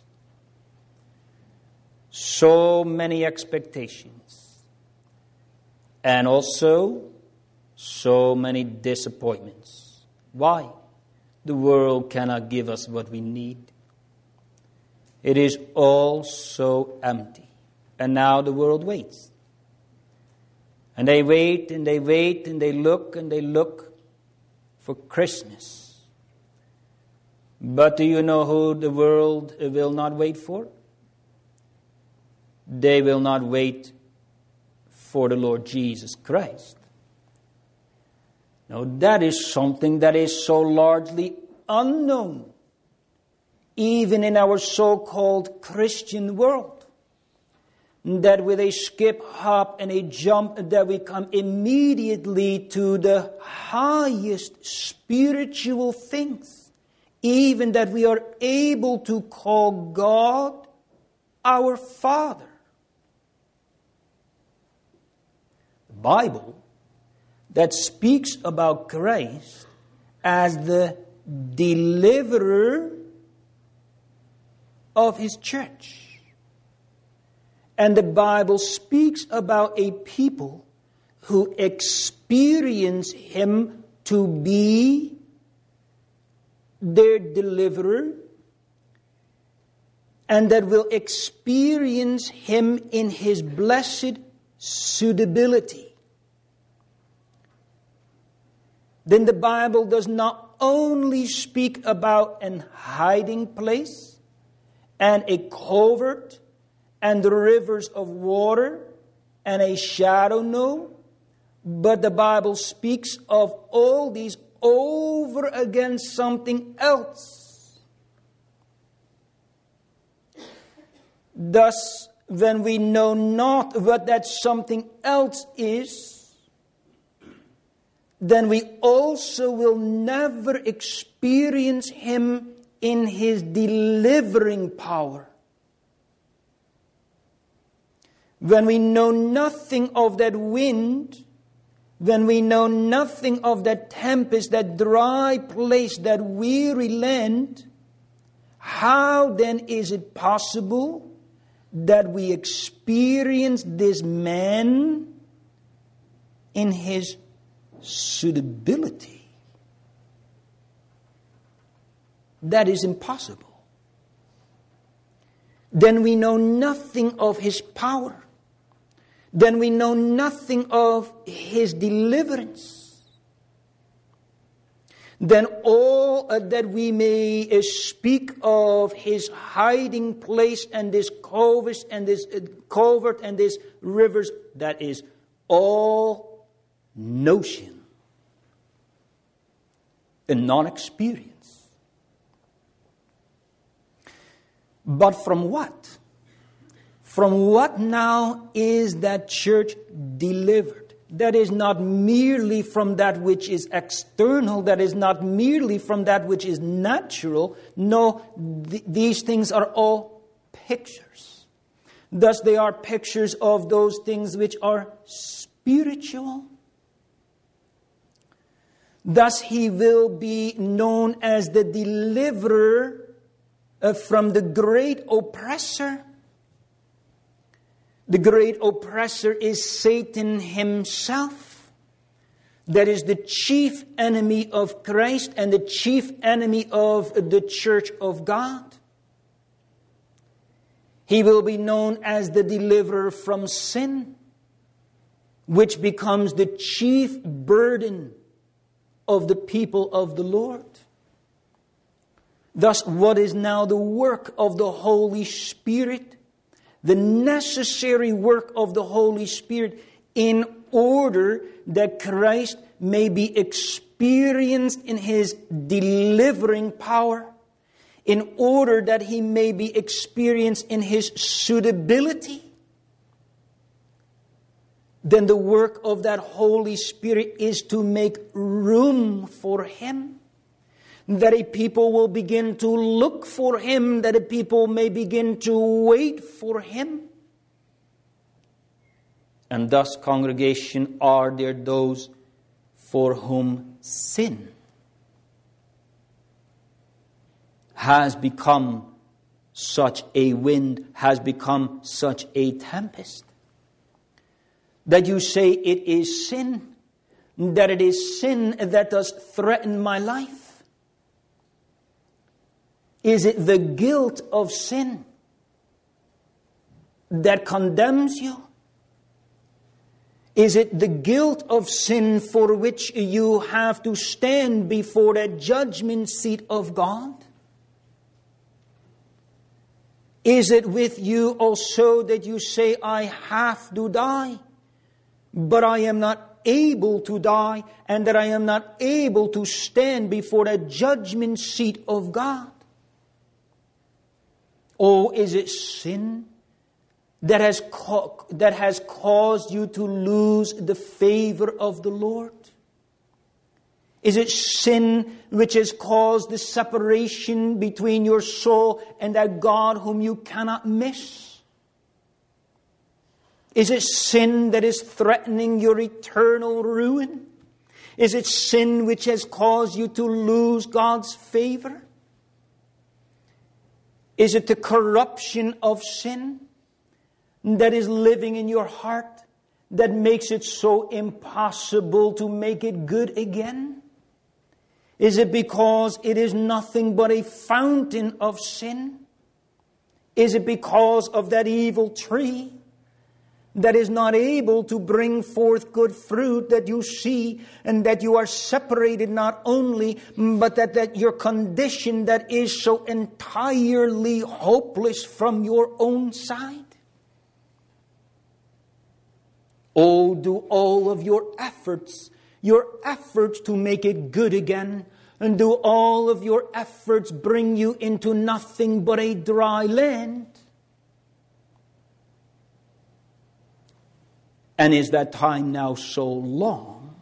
so many expectations, and also so many disappointments. Why? The world cannot give us what we need. It is all so empty. And now the world waits. And they wait and they wait and they look for Christmas. But do you know who the world will not wait for? They will not wait for the Lord Jesus Christ. Now that is something that is so largely unknown, even in our so-called Christian world, that with a skip, hop, and a jump, that we come immediately to the highest spiritual things, even that we are able to call God our Father. The Bible that speaks about Christ as the deliverer of His church. And the Bible speaks about a people who experience Him to be their deliverer, and that will experience Him in His blessed suitability. Then the Bible does not only speak about an hiding place and a covert and the rivers of water and a shadow, no, but the Bible speaks of all these over against something else. Thus, when we know not what that something else is, then we also will never experience Him in His delivering power. When we know nothing of that wind, when we know nothing of that tempest, that dry place, that weary land, how then is it possible that we experience this man in his suitability? That is impossible. Then we know nothing of His power. Then we know nothing of His deliverance. Then all that we may speak of His hiding place and this covert and this rivers, that is all notion and non-experience. But from what? From what now is that church delivered? That is not merely from that which is external. That is not merely from that which is natural. No, these things are all pictures. Thus they are pictures of those things which are spiritual. Thus He will be known as the deliverer from the great oppressor. The great oppressor is Satan himself. That is the chief enemy of Christ and the chief enemy of the church of God. He will be known as the deliverer from sin, which becomes the chief burden of the people of the Lord. Thus, what is now the work of the Holy Spirit? the necessary work of the Holy Spirit in order that Christ may be experienced in His delivering power, in order that He may be experienced in His suitability, then the work of that Holy Spirit is to make room for Him. That a people will begin to look for Him, that a people may begin to wait for Him. And thus, congregation, are there those for whom sin has become such a wind, has become such a tempest, that you say it is sin, that it is sin that does threaten my life? Is it the guilt of sin that condemns you? Is it the guilt of sin for which you have to stand before the judgment seat of God? Is it with you also that you say, I have to die, but I am not able to die, and that I am not able to stand before the judgment seat of God? Or is it sin that has caused you to lose the favor of the Lord? Is it sin which has caused the separation between your soul and that God whom you cannot miss? Is it sin that is threatening your eternal ruin? Is it sin which has caused you to lose God's favor? Is it the corruption of sin that is living in your heart that makes it so impossible to make it good again? Is it because it is nothing but a fountain of sin? Is it because of that evil tree that is not able to bring forth good fruit that you see, and that you are separated not only, but that your condition that is so entirely hopeless from your own side? Oh, do all of your efforts to make it good again, and do all of your efforts bring you into nothing but a dry land? And is that time now so long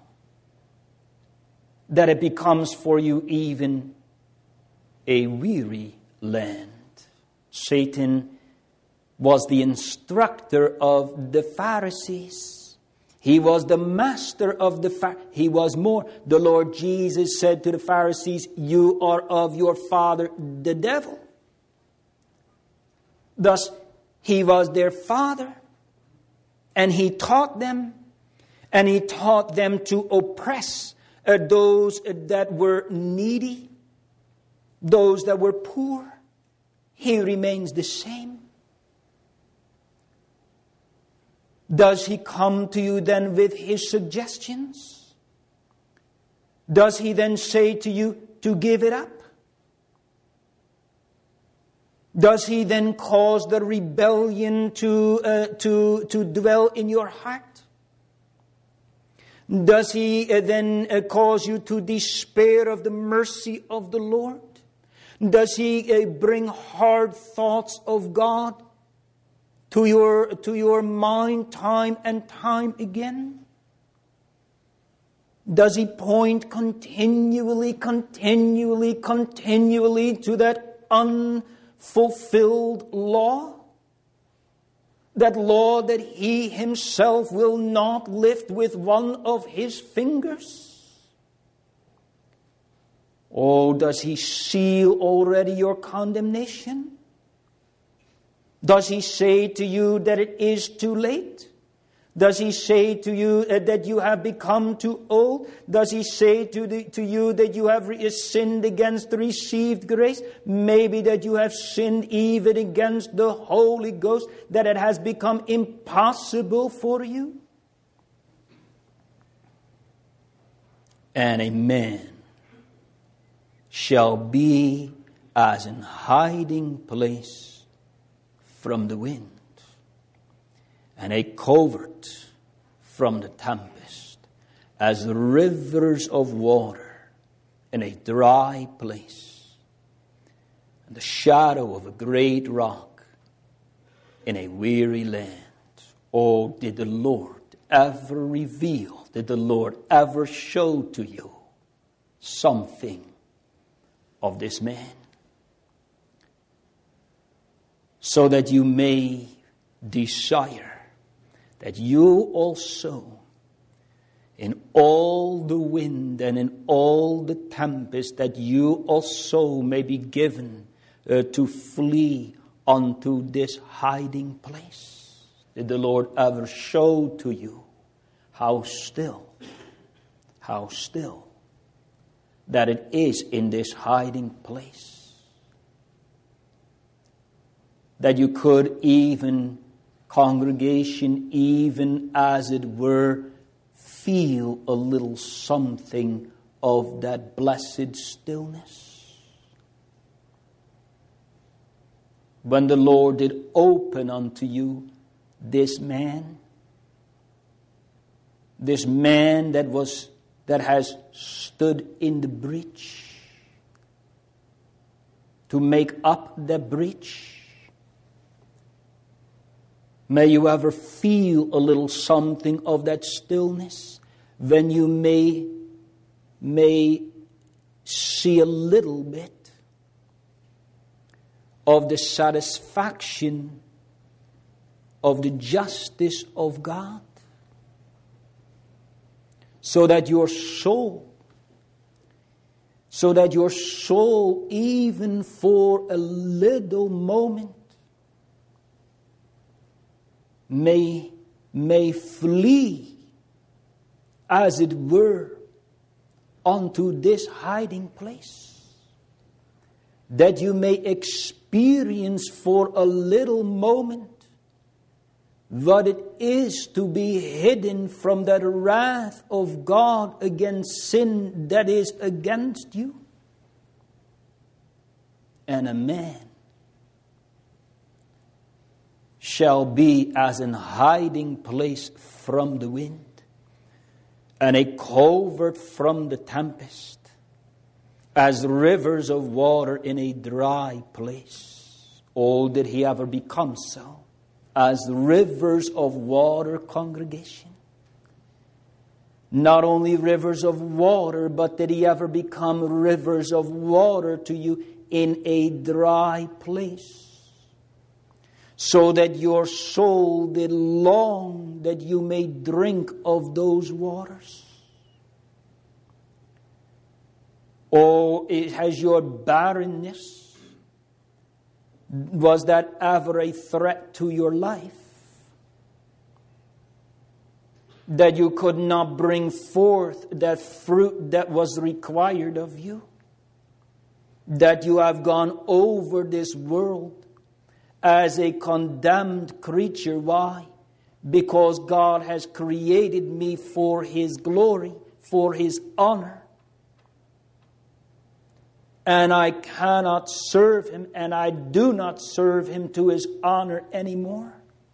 that it becomes for you even a weary land? Satan was the instructor of the Pharisees. He was the master of he was more. The Lord Jesus said to the Pharisees, you are of your father, the devil. Thus, he was their father. And he taught them to oppress those that were needy, those that were poor. He remains the same. Does he come to you then with his suggestions? Does he then say to you to give it up? Does he then cause the rebellion to dwell in your heart? Does he then cause you to despair of the mercy of the Lord? Does he bring hard thoughts of God to your mind time and time again? Does he point continually to that unfulfilled law? That law that he himself will not lift with one of his fingers? Or does he seal already your condemnation? Does he say to you that it is too late? Does he say to you that you have become too old? Does he say to you that you have sinned against the received grace? Maybe that you have sinned even against the Holy Ghost, that it has become impossible for you? And a man shall be as an hiding place from the wind. and a covert from the tempest, as rivers of water in a dry place, and the shadow of a great rock in a weary land. Oh, did the Lord ever reveal, did the Lord ever show to you something of this man? So that you may desire that you also, in all the wind and in all the tempest, that you also may be given to flee unto this hiding place. Did the Lord ever show to you how still that it is in this hiding place? That you could even, congregation, even as it were, feel a little something of that blessed stillness. When the Lord did open unto you this man that has stood in the breach to make up the breach. May you ever feel a little something of that stillness, when you may see a little bit of the satisfaction of the justice of God, so that your soul, even for a little moment, may flee, as it were, unto this hiding place, that you may experience for a little moment what it is to be hidden from that wrath of God against sin that is against you. And a man shall be as an hiding place from the wind, and a covert from the tempest, as rivers of water in a dry place. Oh, did he ever become so? As rivers of water, congregation. Not only rivers of water, but did he ever become rivers of water to you in a dry place, so that your soul did long that you may drink of those waters? Oh, has your barrenness, was that ever a threat to your life? That you could not bring forth that fruit that was required of you? That you have gone over this world as a condemned creature? Why? Because God has created me for His glory, for His honor. And I cannot serve Him, and I do not serve Him to His honor anymore.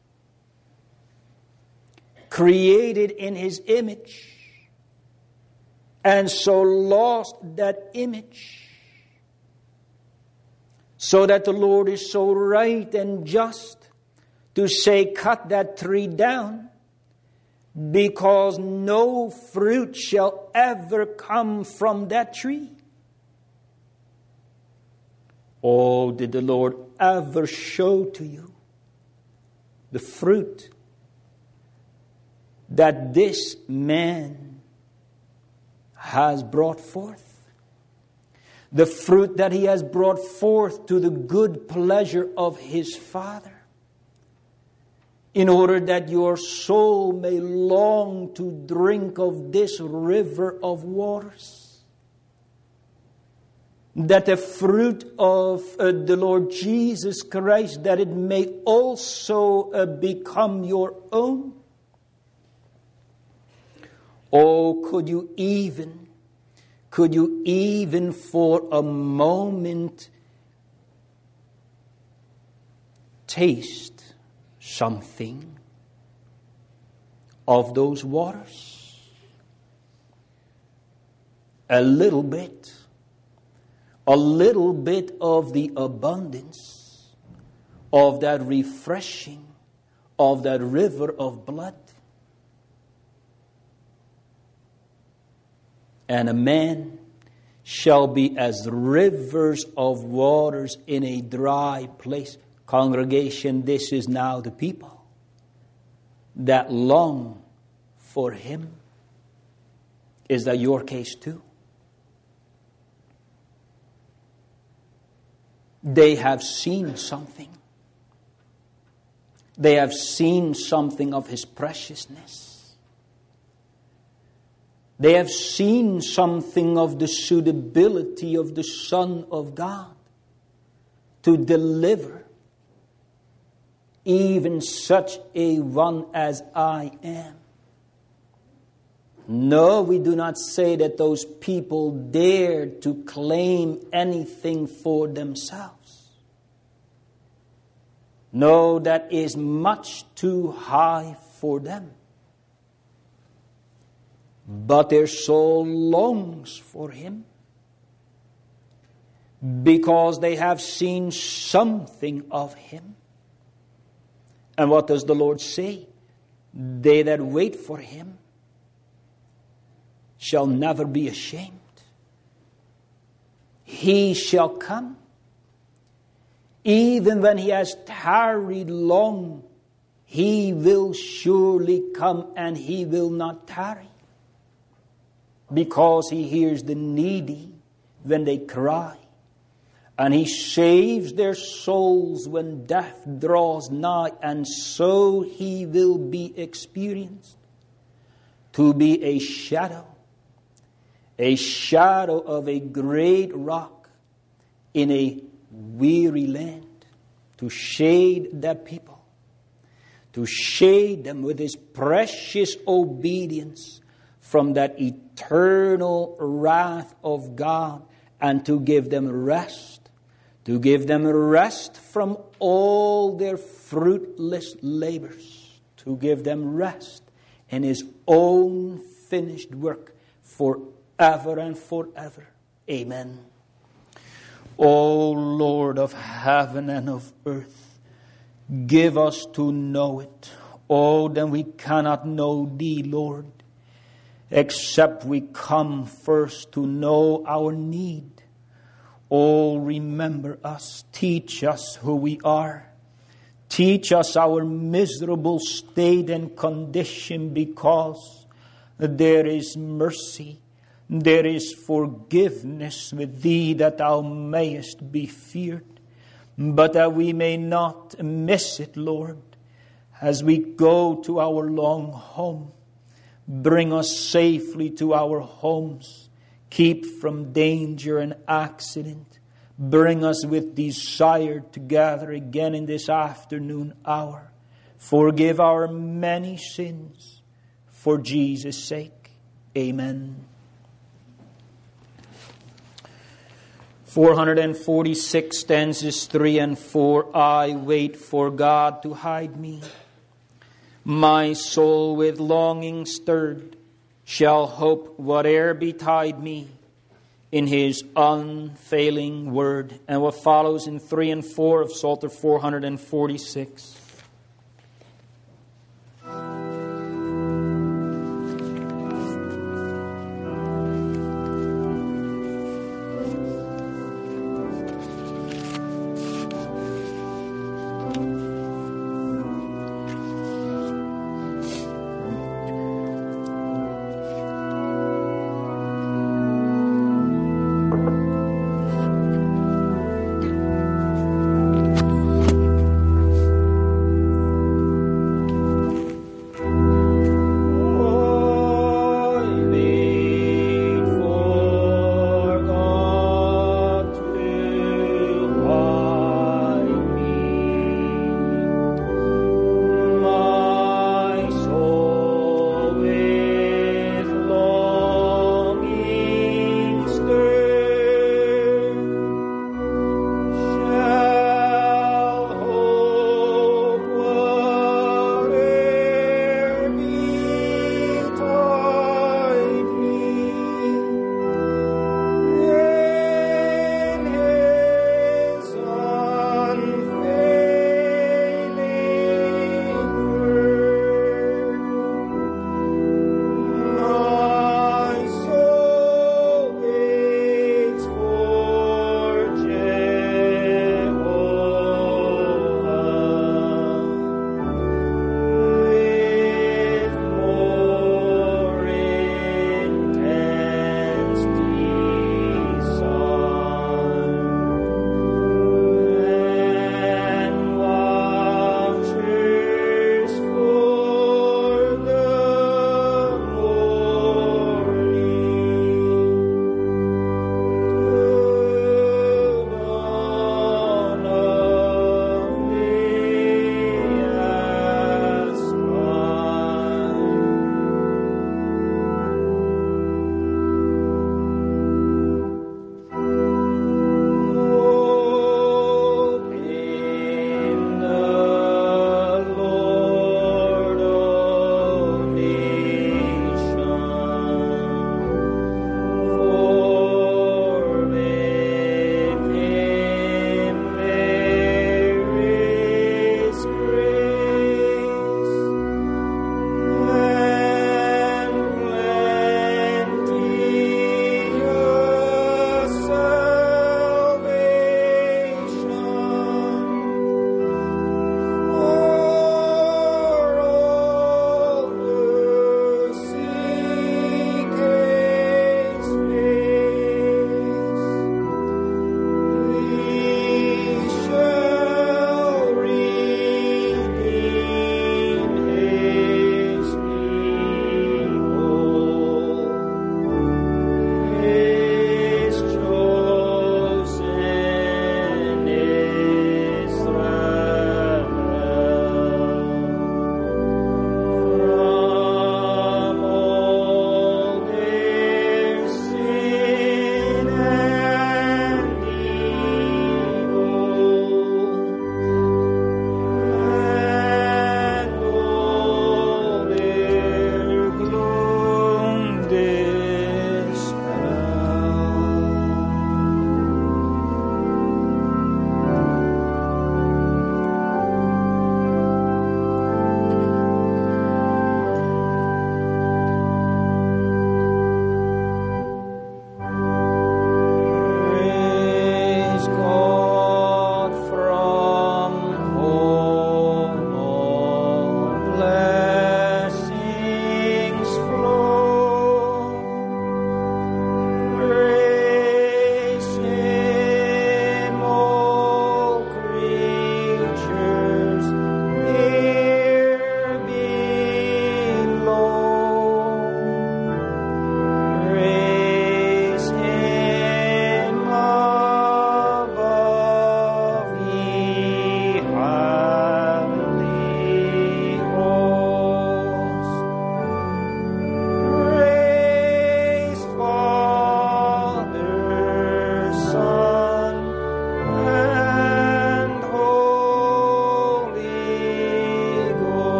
Created in His image, and so lost that image, so that the Lord is so right and just to say, cut that tree down, because no fruit shall ever come from that tree. Oh, did the Lord ever show to you the fruit that this man has brought forth? The fruit that he has brought forth to the good pleasure of his Father, in order that your soul may long to drink of this river of waters. That the fruit of the Lord Jesus Christ, that it may also become your own. Oh, could you even for a moment taste something of those waters. A little bit of the abundance of that refreshing of that river of blood. And a man shall be as rivers of waters in a dry place. Congregation, this is now the people that long for Him. Is that your case too? They have seen something. They have seen something of His preciousness. They have seen something of the suitability of the Son of God to deliver even such a one as I am. No, we do not say that those people dared to claim anything for themselves. No, that is much too high for them. But their soul longs for Him because they have seen something of Him. And what does the Lord say? They that wait for Him shall never be ashamed. He shall come. Even when He has tarried long, He will surely come, and He will not tarry. Because He hears the needy when they cry. And He saves their souls when death draws nigh. And so He will be experienced to be a shadow of a great rock in a weary land, to shade that people, to shade them with His precious obedience from that eternal wrath of God, and to give them rest from all their fruitless labors, to give them rest in His own finished work forever and forever. Amen. O Lord of heaven and of earth, give us to know it. Oh, then we cannot know Thee, Lord, except we come first to know our need. Oh, remember us. Teach us who we are. Teach us our miserable state and condition, because there is mercy, there is forgiveness with Thee, that Thou mayest be feared. But that we may not miss it, Lord, as we go to our long home. Bring us safely to our homes. Keep from danger and accident. Bring us with desire to gather again in this afternoon hour. Forgive our many sins for Jesus' sake. Amen. 446 stanzas 3 and 4. I wait for God to hide me. My soul with longing stirred shall hope whate'er betide me in His unfailing word. And what follows in 3 and 4 of Psalter 446.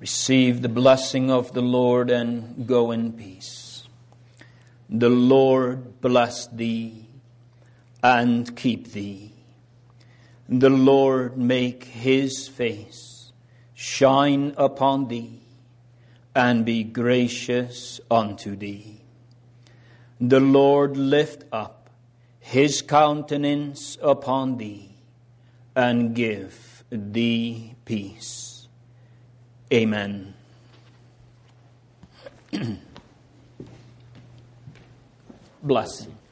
Receive the blessing of the Lord and go in peace. The Lord bless thee and keep thee. The Lord make his face shine upon thee and be gracious unto thee. The Lord lift up his countenance upon thee and give thee peace. Amen. Blessing.